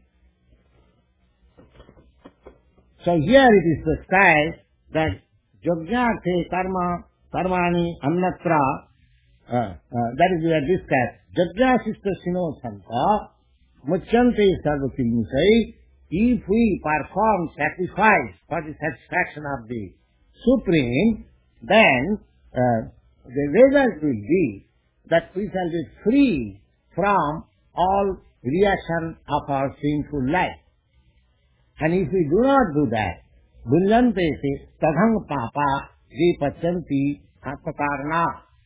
So here it is described that Yajñārthe karma karmani annatra, that is we have discussed. Yajñāsista sino santa muchyante sarvakilmusai. If we perform sacrifice for the satisfaction of the Supreme, then the result will be that we shall be free from all reaction of our sinful life. And if we do not do that, Bunyante se tadhang papa je pachanti atmakarna.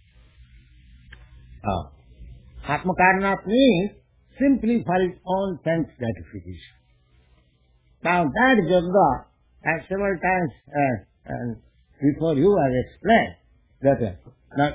Atmakarna means simply for its own sense gratification. Now that yoga, as several times before you have explained, that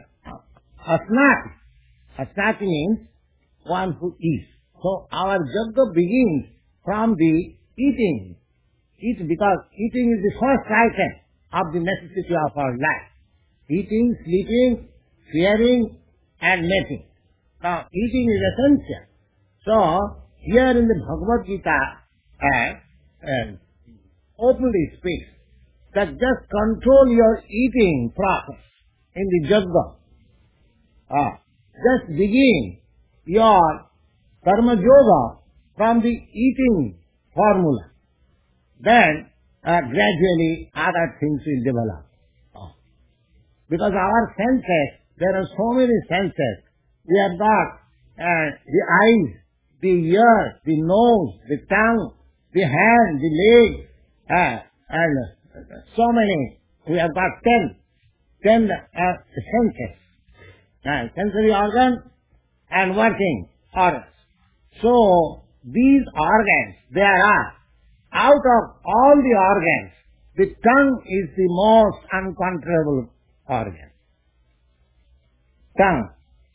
asnati means one who eats. So our yoga begins from the eating. Because eating is the first item of the necessity of our life. Eating, sleeping, hearing, and mating. Now, eating is essential. So, here in the Bhagavad Gita, openly speaks that just control your eating process in the yoga. Just begin your karma yoga from the eating formula. Then, gradually, other things will develop. Because our senses, there are so many senses. We have got the eyes, the ears, the nose, the tongue, the hand, the leg, and so many. We have got 10 senses. Sensory organs and working organs. So, these organs, there are. Out of all the organs, the tongue is the most uncontrollable organ. Tongue.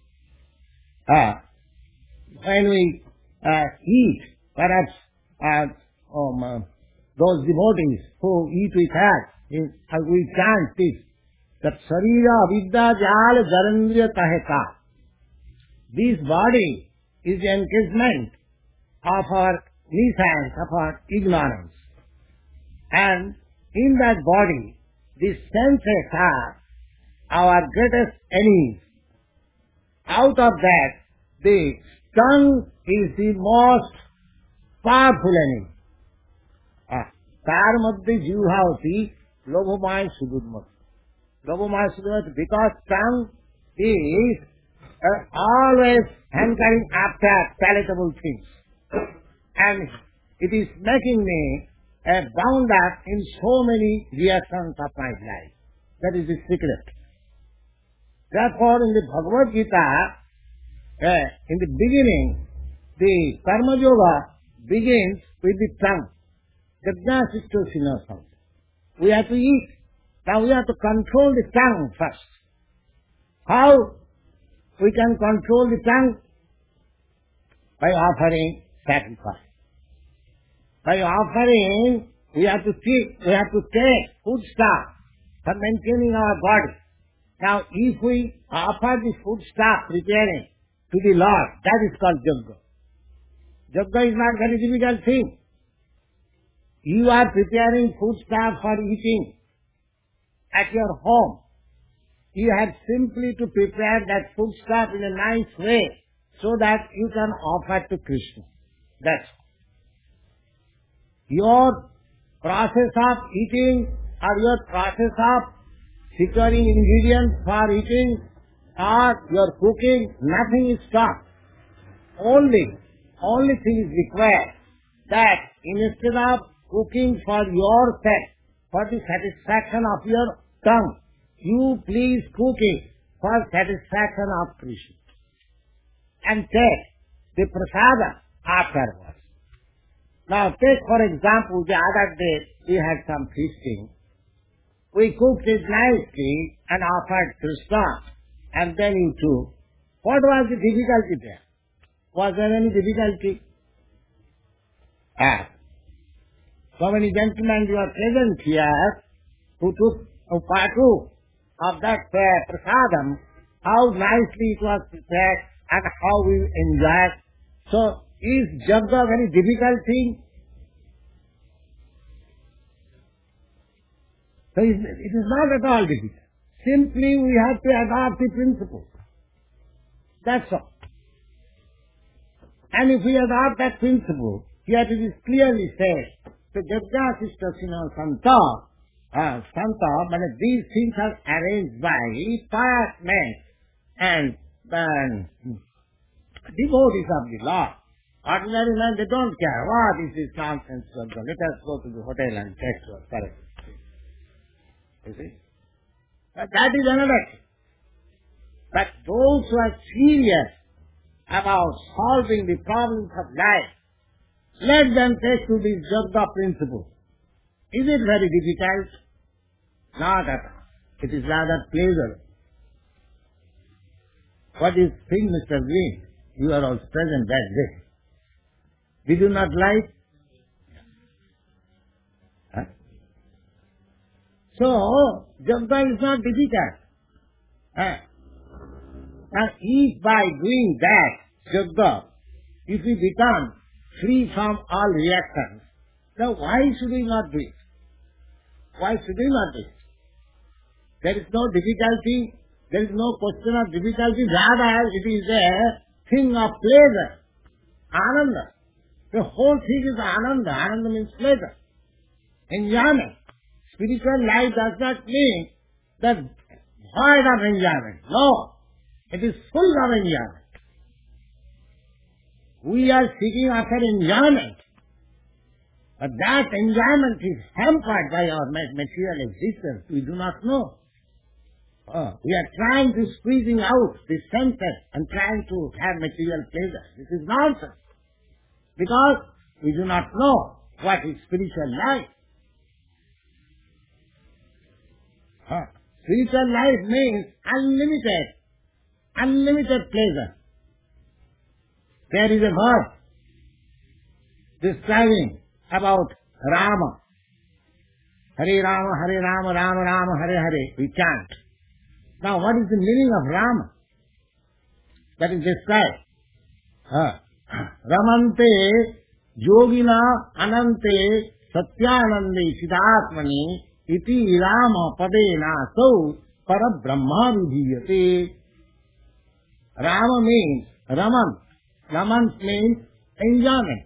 When we eat, perhaps those devotees who eat with us, we chant this, that Sarira Avidya Jal Jarandriya Kaheka. This body is the encasement of our nescience, of our ignorance. And in that body, the senses are our greatest enemies. Out of that, the tongue is the most powerful enemy. Tar madhya jivha hoti lobhamaya sududmat. Lobhamaya sududmat, because tongue is always hankering after palatable things. And it is making me bound up in so many reactions of my life. That is the secret. Therefore, in the Bhagavad Gita, in the beginning, the Karma Yoga begins with the tongue. Yajñāsista sino santa. We have to eat. Now we have to control the tongue first. How we can control the tongue? By offering sacrifice. By offering, we have to take food stuff for maintaining our body. Now, if we offer the food stuff preparing to the Lord, that is called yoga. Yoga is not very difficult thing. You are preparing food stuff for eating at your home. You have simply to prepare that food stuff in a nice way so that you can offer to Krishna. That's all. Your process of eating or your process of securing ingredients for eating or your cooking, nothing is stopped. Only thing is required that instead of cooking for yourself, for the satisfaction of your tongue, you please cooking for satisfaction of Krishna. And take the prasada afterwards. Now take for example, the other day we had some feasting. We cooked it nicely and offered Krishna, and then you took. What was the difficulty there? Was there any difficulty? So many gentlemen you are present here who partook of that prasadam, how nicely it was prepared and how we enjoyed. So is Jagga very difficult thing? So it is not at all difficult. Simply we have to adopt the principle. That's all. And if we adopt that principle, here it is clearly said, the Jagga Sistasino Santa, but these things are arranged by pious men and devotees of the Lord. Ordinary men, they don't care. What is this nonsense? Let us go to the hotel and take our correct. You see? But that is another thing. But those who are serious about solving the problems of life, let them take to this Jagga principle. Is it very difficult? Not at all. It is rather pleasant. What do you think, Mr. Green? You are also present that day. Did you not like? Huh? So, Jagga is not difficult. And if by doing that Jagga, if we become free from all reactions, then why should we not do it? Why should we not do it? There is no difficulty, there is no question of difficulty, rather it is a thing of pleasure, ananda. The whole thing is ananda. Ananda means pleasure, enjoyment. Spiritual life does not mean the void of enjoyment. No, it is full of enjoyment. We are seeking after enjoyment, but that enjoyment is hampered by our material existence. We do not know. We are trying to squeezing out the senses and trying to have material pleasure. This is nonsense. Because we do not know what is spiritual life. Spiritual life means unlimited pleasure. There is a verse describing about Rama. Hare Rama, Rama Rama, Hare Hare. We chant. Now what is the meaning of Rama? That is described. Ramante yogina anante satyanande siddhatmani iti Rama padena sau parabrahma vidhiyate. Rama means Raman. Raman means enjoyment.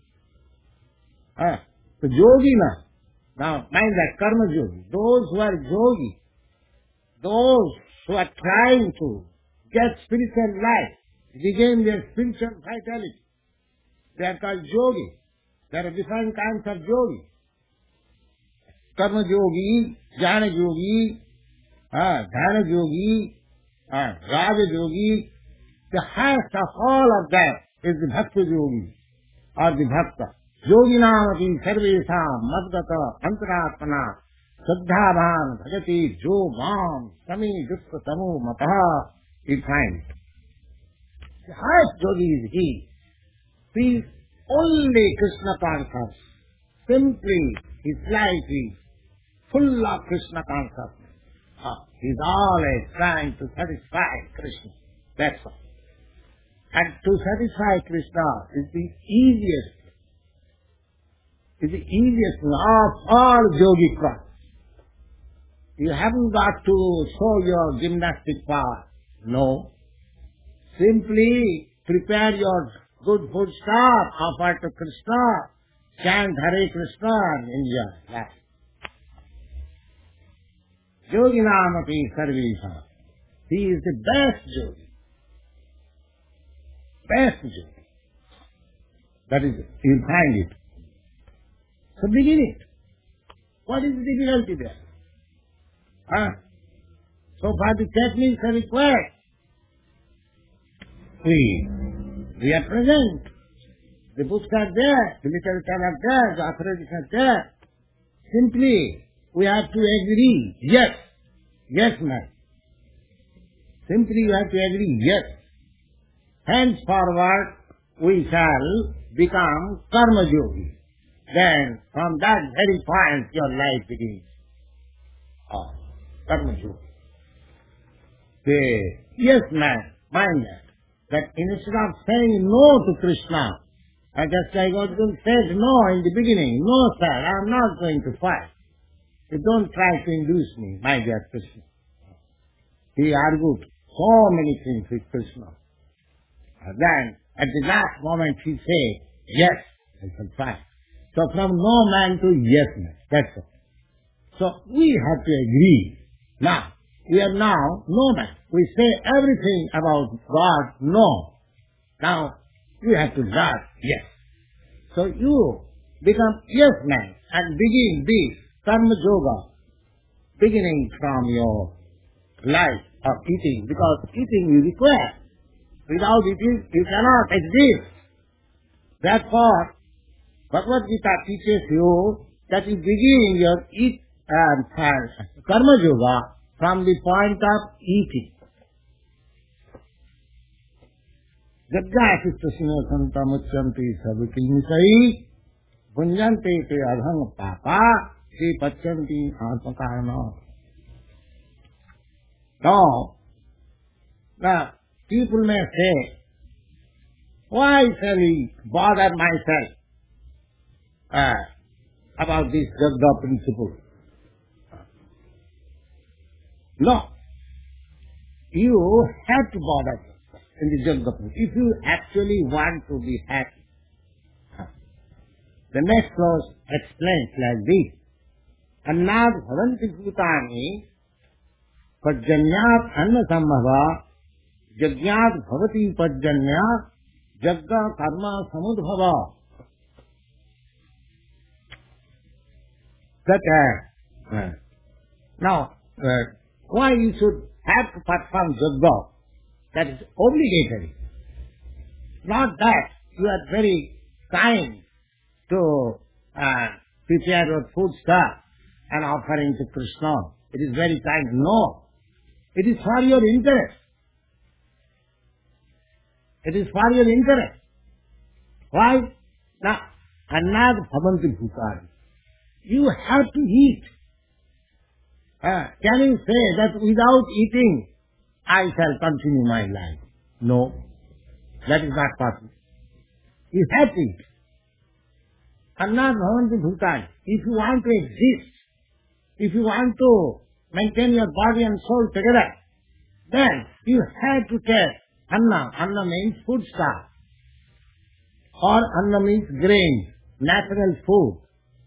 So yogina, now mind that karma yogi, those who are yogi, those who are trying to get spiritual life, regain their spiritual vitality, they are called yogi. There are different kinds of yogi. Karma yogi, jnana yogi, dhyana yogi, raja yogi. The highest of all of them is the bhakta yogi or the bhakta. Yoginamati sarvesam madgata antaratmana saddhabhan bhajati jo mam sami dukha tamo mataha. You find the highest yogi is he. He is only Krishna conscious. Simply his life is full of Krishna consciousness. He is always trying to satisfy Krishna. That's all. And to satisfy Krishna is the easiest of all yogic process. You haven't got to show your gymnastic power. No. Simply prepare your good food stuff, offer to Krishna, chant Hare Krishna and enjoy life. Yoginamapi sarvesha. He is the best yogi. Best yogi. That is, you'll find it. So begin it. What is the difficulty there? So far the techniques are required. We are present. The books are there, the literature are there, the authorities are there. Simply, we have to agree, yes, yes ma'am. Simply you have to agree, yes. Henceforward, we shall become karma yogi. Then, from that very point, your life begins. Karma yogi. Say, yes ma'am, mind that instead of saying no to Krishna, just like Arjuna said no in the beginning, no sir, I am not going to fight. You don't try to induce me, my dear Krishna. He argued so many things with Krishna. And then, at the last moment, he said, yes, I shall fight. So from no man to yes man, that's all. So we have to agree. Now, we are now no man. We say everything about God, no. Now, you have to learn yes. So you become yes man and begin this karma yoga, beginning from your life of eating, because eating you require. Without eating, you cannot exist. Therefore, Bhagavad Gita teaches you that you begin your karma yoga from the point of eating. Jaggasistasino santa mucyanti sabhikilmisai bunjante te adhang papa te pacyanti atmakarana. Now, people may say, why shall I bother myself about this Jagga principle? No. You have to bother in the Jagga principle if you actually want to be happy. The next clause explains like this. Annad bhavanti bhutani pajjanyat anna sambhava jajñat bhavati pajjanya jagga karma samudbhava. Now, why you should have to perform jagga? That is obligatory. Not that you are very kind to prepare your food stuff and offering to Krishna. It is very kind. No. It is for your interest. It is for your interest. Why? Now, annad bhavanti bhutani. You have to eat. Can you say that without eating, I shall continue my life? No. That is not possible. You have to eat. Annad bhavanti bhutani. If you want to exist, if you want to maintain your body and soul together, then you have to take anna. Anna means food stuff. Or anna means grain, natural food.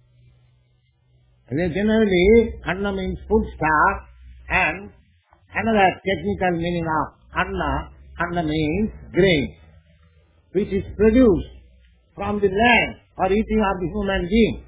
Generally, anna means food stuff, and another technical meaning of anna means grain, which is produced from the land or eating of the human being.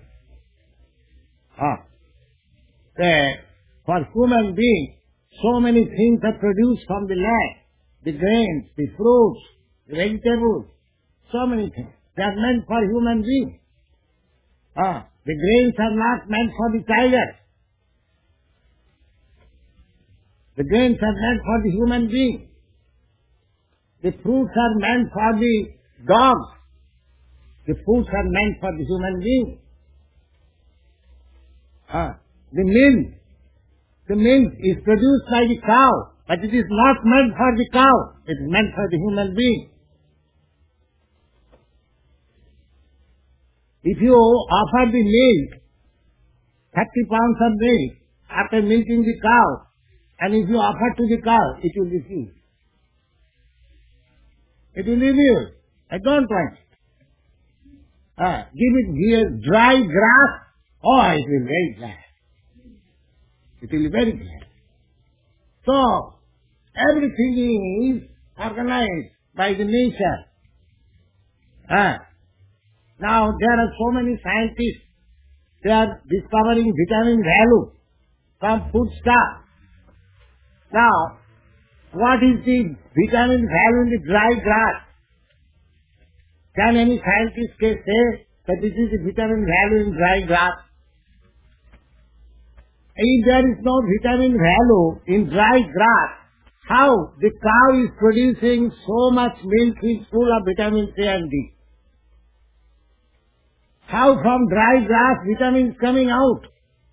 For human being, so many things are produced from the land. The grains, the fruits, the vegetables, so many things. They are meant for human beings. The grains are not meant for the tiger. The grains are meant for the human being. The fruits are meant for the dogs. The fruits are meant for the human being. The milk is produced by the cow, but it is not meant for the cow. It is meant for the human being. If you offer the milk, 30 pounds of milk, after milking the cow, and if you offer to the cow, it will refuse. It will refuse. I don't want it. Give it here dry grass, oh, it will be very glad. It will be very glad. So, everything is organized by the nature. Now, there are so many scientists, they are discovering vitamin value from food stuff. Now, what is the vitamin value in the dry grass? Can any scientist say that this is the vitamin value in dry grass? If there is no vitamin value in dry grass, how the cow is producing so much milk is full of vitamin C and D? How from dry grass vitamins coming out?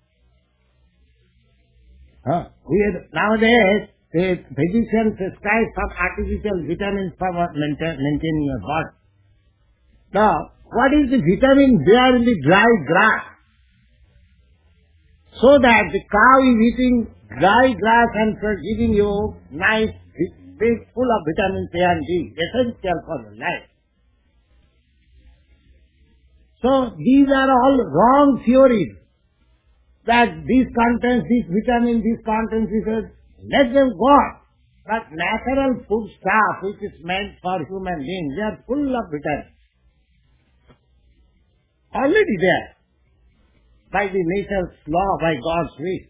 Nowadays, the physicians prescribe some artificial vitamins for maintaining your body. Now, what is the vitamin there in the dry grass? So that the cow is eating dry grass and giving you nice, big, full of vitamin C and D, essential for your life. So, these are all wrong theories. That this contains this vitamin, this contains this, let them go. But natural food stuff which is meant for human beings, they are full of vitamins. Already there. By the nature's law, by God's will.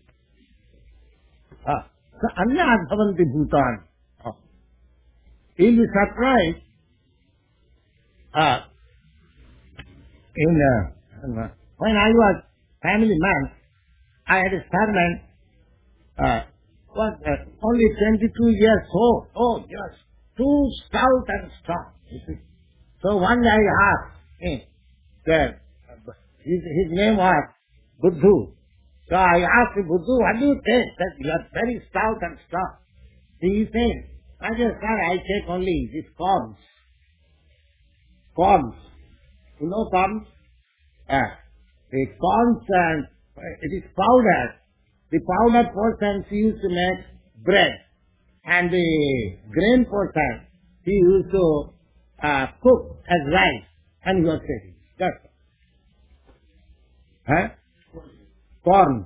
So, Annat Bhavanti Bhutan. You'll be surprised. When I was family man, I had a servant, was only 22 years old. Oh, yes, too stout and strong. So one day I asked him, his name was Buddhu. So I asked him, Buddhu, what do you take? That you are very stout and strong. He said, I just said, I take only these corns. Corns. You know corns? The corns and it is powdered. The powdered portion he used to make bread. And the grain portion he used to cook as rice. And he was taking. That's it. Corn.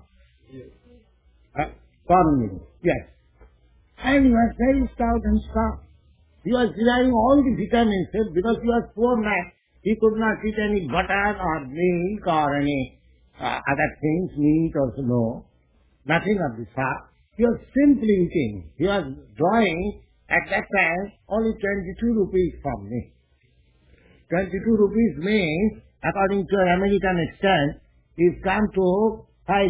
Corn, yes. And he was very stout and strong. He was deriving all the vitamins because he was poor man. He could not eat any butter or milk or any other things, meat or no. Nothing of the sort. He was simply eating. He was drawing at that time only 22 rupees from me. 22 rupees means, according to an American exchange, is come to $5.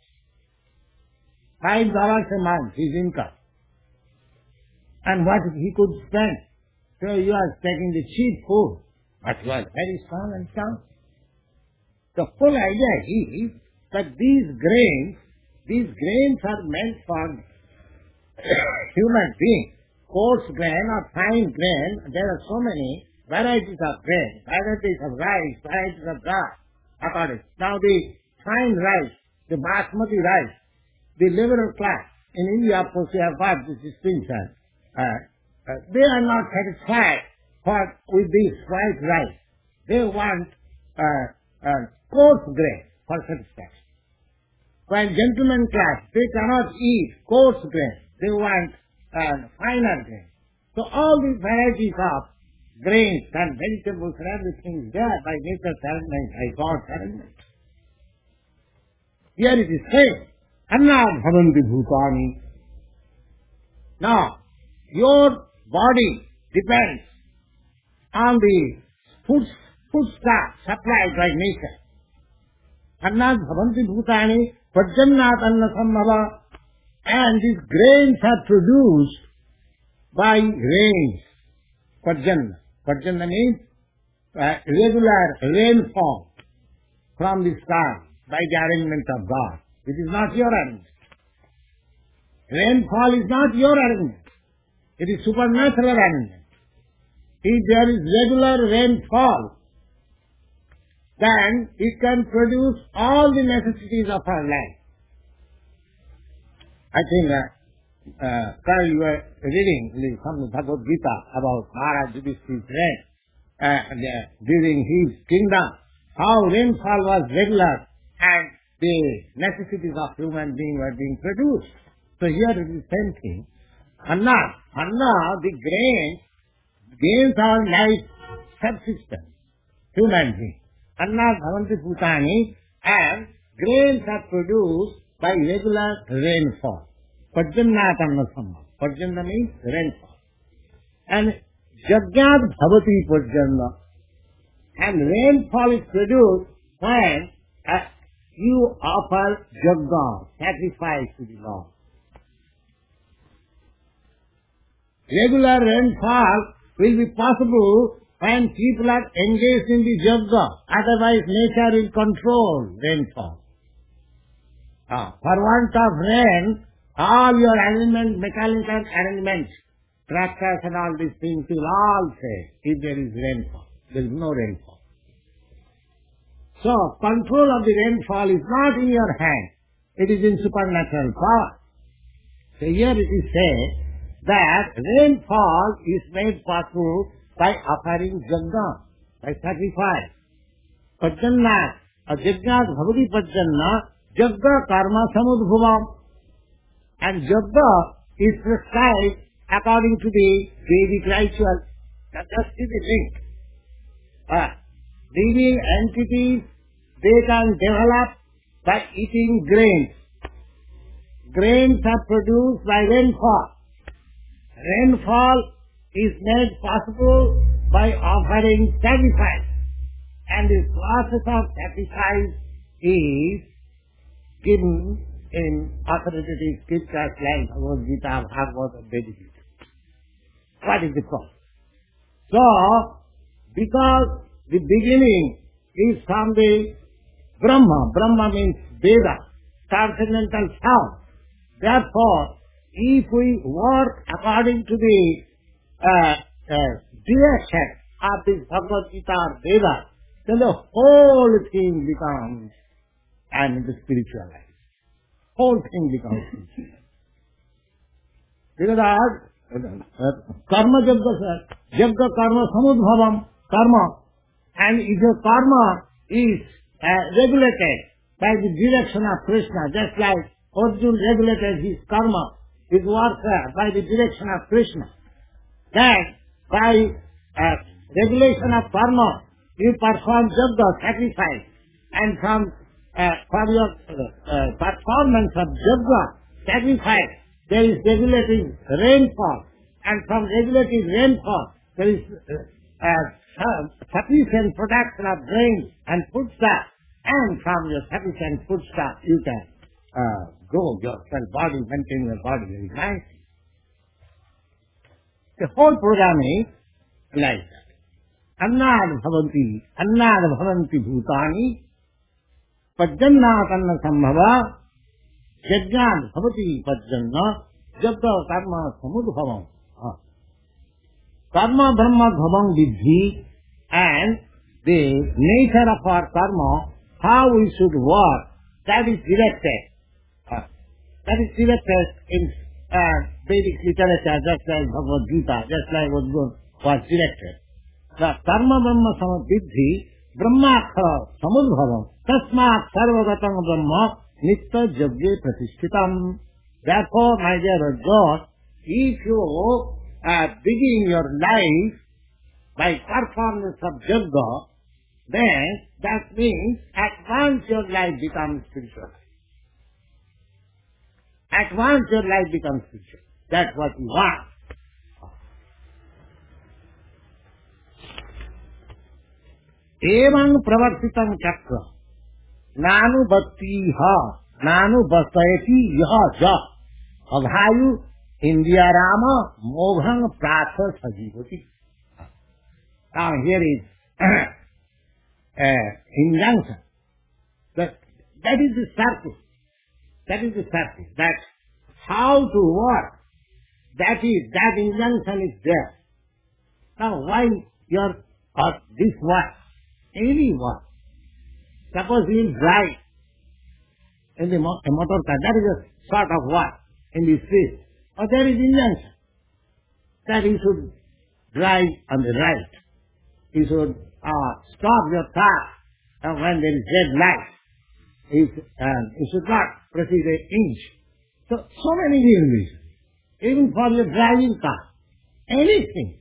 $5 a month, his income. And what he could spend. So he was taking the cheap food, but he was very strong and sound. The whole idea is that these grains are meant for human beings. Coarse grain or fine grain, there are so many varieties of grain, varieties of rice, varieties of rice. Now the fine rice, the basmati rice, the liberal class in India, of course, we have got this distinction. They are not satisfied with this white rice. They want coarse grain for satisfaction. While gentleman class, they cannot eat coarse grain. They want finer grain. So all these varieties of grains and vegetables and everything is there by nature's arrangement, by God's arrangement. Here it is said, Annat Bhavanti Bhutani. Now, your body depends on the food stuff supplied by nature. Annat Bhavanti Bhutani, Pajjannat Anna Sambhava, and these grains are produced by rains. Pajjanna. Pajjanna means regular rainfall from the sky by the arrangement of God. It is not your arrangement. Rainfall is not your arrangement. It is supernatural arrangement. If there is regular rainfall, then it can produce all the necessities of our life. I think, Carl, you were reading from the Bhagavad Gita about Maharaj Yudhishthira's reign during his kingdom, how rainfall was regular and the necessities of human being were being produced. So here it is same thing. Anna, the grains are like subsistence, human being. Anna bhavanti bhutani, and grains are produced by regular rainfall. Pajjannatanna samma. Pajjanna means rainfall. And Jagyat bhavati pajjanna. And rainfall is produced when you offer jagga, sacrifice to the Lord. Regular rainfall will be possible when people are engaged in the jagga. Otherwise, nature will control rainfall. For want of rain, all your arrangements, mechanical arrangements, tractors and all these things will all fail if there is rainfall. There is no rainfall. So, control of the rainfall is not in your hand. It is in supernatural power. So here it is said that rainfall is made possible by offering jagga, by sacrifice. Pajjanna, jagyat bhavati pajjanna, jagga karma samudbhavam. And jagga is prescribed according to the Vedic ritual. That just is the link. Living entities, they can develop by eating grains. Grains are produced by rainfall. Rainfall is made possible by offering sacrifice. And the process of sacrifice is given in authoritative scriptures like Bhagavad Gita, Bhagavad, and Vedic. What is the process? So, because the beginning is from the Brahma. Brahma means Veda, transcendental sound. Therefore, if we work according to the direction of this Bhagavad Gita or Veda, then the whole thing becomes and the spiritual life. Whole thing becomes spiritual. Because karma jagga karma samudbhavam, karma. And if your karma is regulated by the direction of Krishna, just like Arjuna regulated his karma, his warfare by the direction of Krishna, then by regulation of karma, you perform jagga, sacrifice, and from your performance of jagga, sacrifice, there is regulating rainfall, and from regulating rainfall, there is sufficient production of grain and foodstuff, and from your sufficient foodstuff, you can grow yourself, body, maintain your body very nicely. The whole program is like that. Annad bhavanti bhutani, pajjannatanna sambhava, jagyad bhavati pajjanna, jagga karma samudbhavam. Karma brahma bhavam vidhi, and the nature of our karma, how we should work, that is directed. That is directed in Vedic literature, just like Bhagavad Gita, just like what was directed. The karma brahma samabhiddhi, brahmakha samudbhavam, tasmat sarvagatam brahma, nitta jagye pratishthitam. Therefore, my dear God, if you begin your life by performance of jagga, then that means at once your life becomes spiritual. At once your life becomes spiritual. That's what you want. Evam pravartitam chakra, nanu bhaktiha, nanu bhastayati yaha ja, abhayu India Rama moghang pratha sajivati. Now here is injunction. That is the circle. That is the circle. That how to work. That injunction is there. Now why this work? Any work. Suppose you will drive in the motor car. That is a sort of work in the street. Or there is injunction that you should drive on the right. You should stop your car when there is red light. You should not proceed an inch. So So many reasons. Even for your driving car. Anything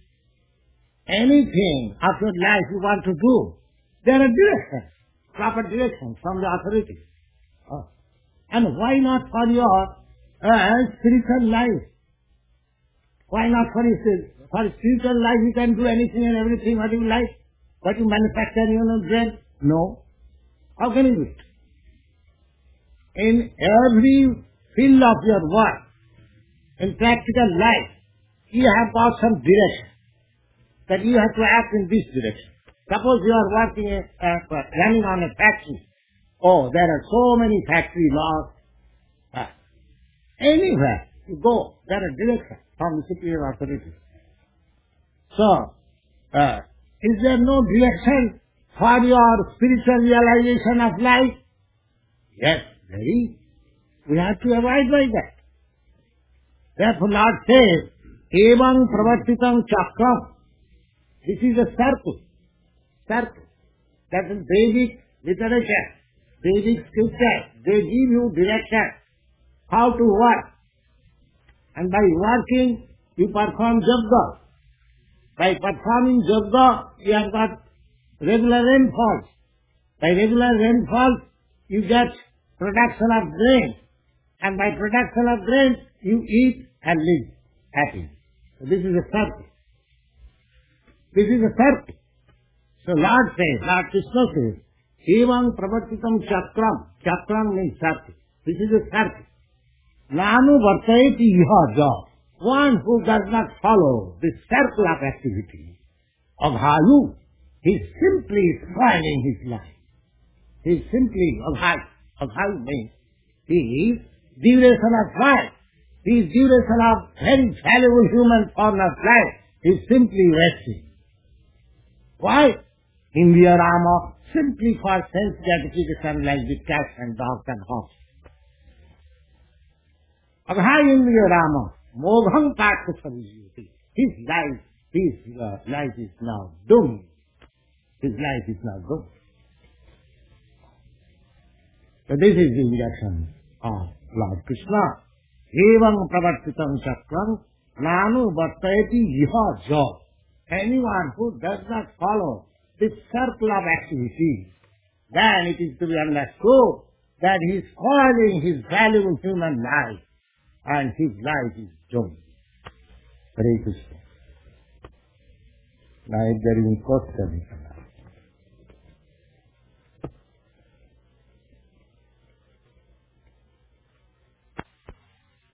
of your life you want to do, there are directions, proper directions from the authorities. And why not for your spiritual life? Why not for spiritual life you can do anything and everything what you like? What you manufacture in your brain? No. How can you do it? In every field of your work, in practical life, you have got some direction that you have to act in this direction. Suppose you are working, running on a factory. Oh, there are so many factory laws. Anywhere you go, there are directions from the superior authority. So, is there no direction for your spiritual realization of life? Yes, there is. We have to abide by that. Therefore, Lord says, Evam pravartitam chakram. This is a circle. Circle. That is Vedic literature, Vedic scripture. They give you direction how to work. And by working, you perform yoga. By performing yoga, you have got regular rainfalls. By regular rainfalls, you get production of grain. And by production of grain, you eat and live happy. So this is a circle. This is a circle. So Lord Krishna says, Evam pravartitam chakram. Chakram means circle. This is a circle. Nanu vartayati iha ja. One who does not follow this circle of activity of Hayu, he is simply spoiling his life. He is simply Hayu means he is duration of life. He is duration of very valuable human form of life. He is simply wasting. Why? Indriya Rama, simply for sense gratification like the cats and dogs and horses. Abhay Indriya Rama, Mogham Patha Samjyoti. His life is now doomed. His life is now doomed. So this is the injunction of Lord Krishna. Evam pravartitam chakram nanu vartayati iha ja. Anyone who does not follow this circle of activity, then it is to be understood that he is spoiling his valuable human life, and his life is doomed. Hare Krishna. Now if there is any question,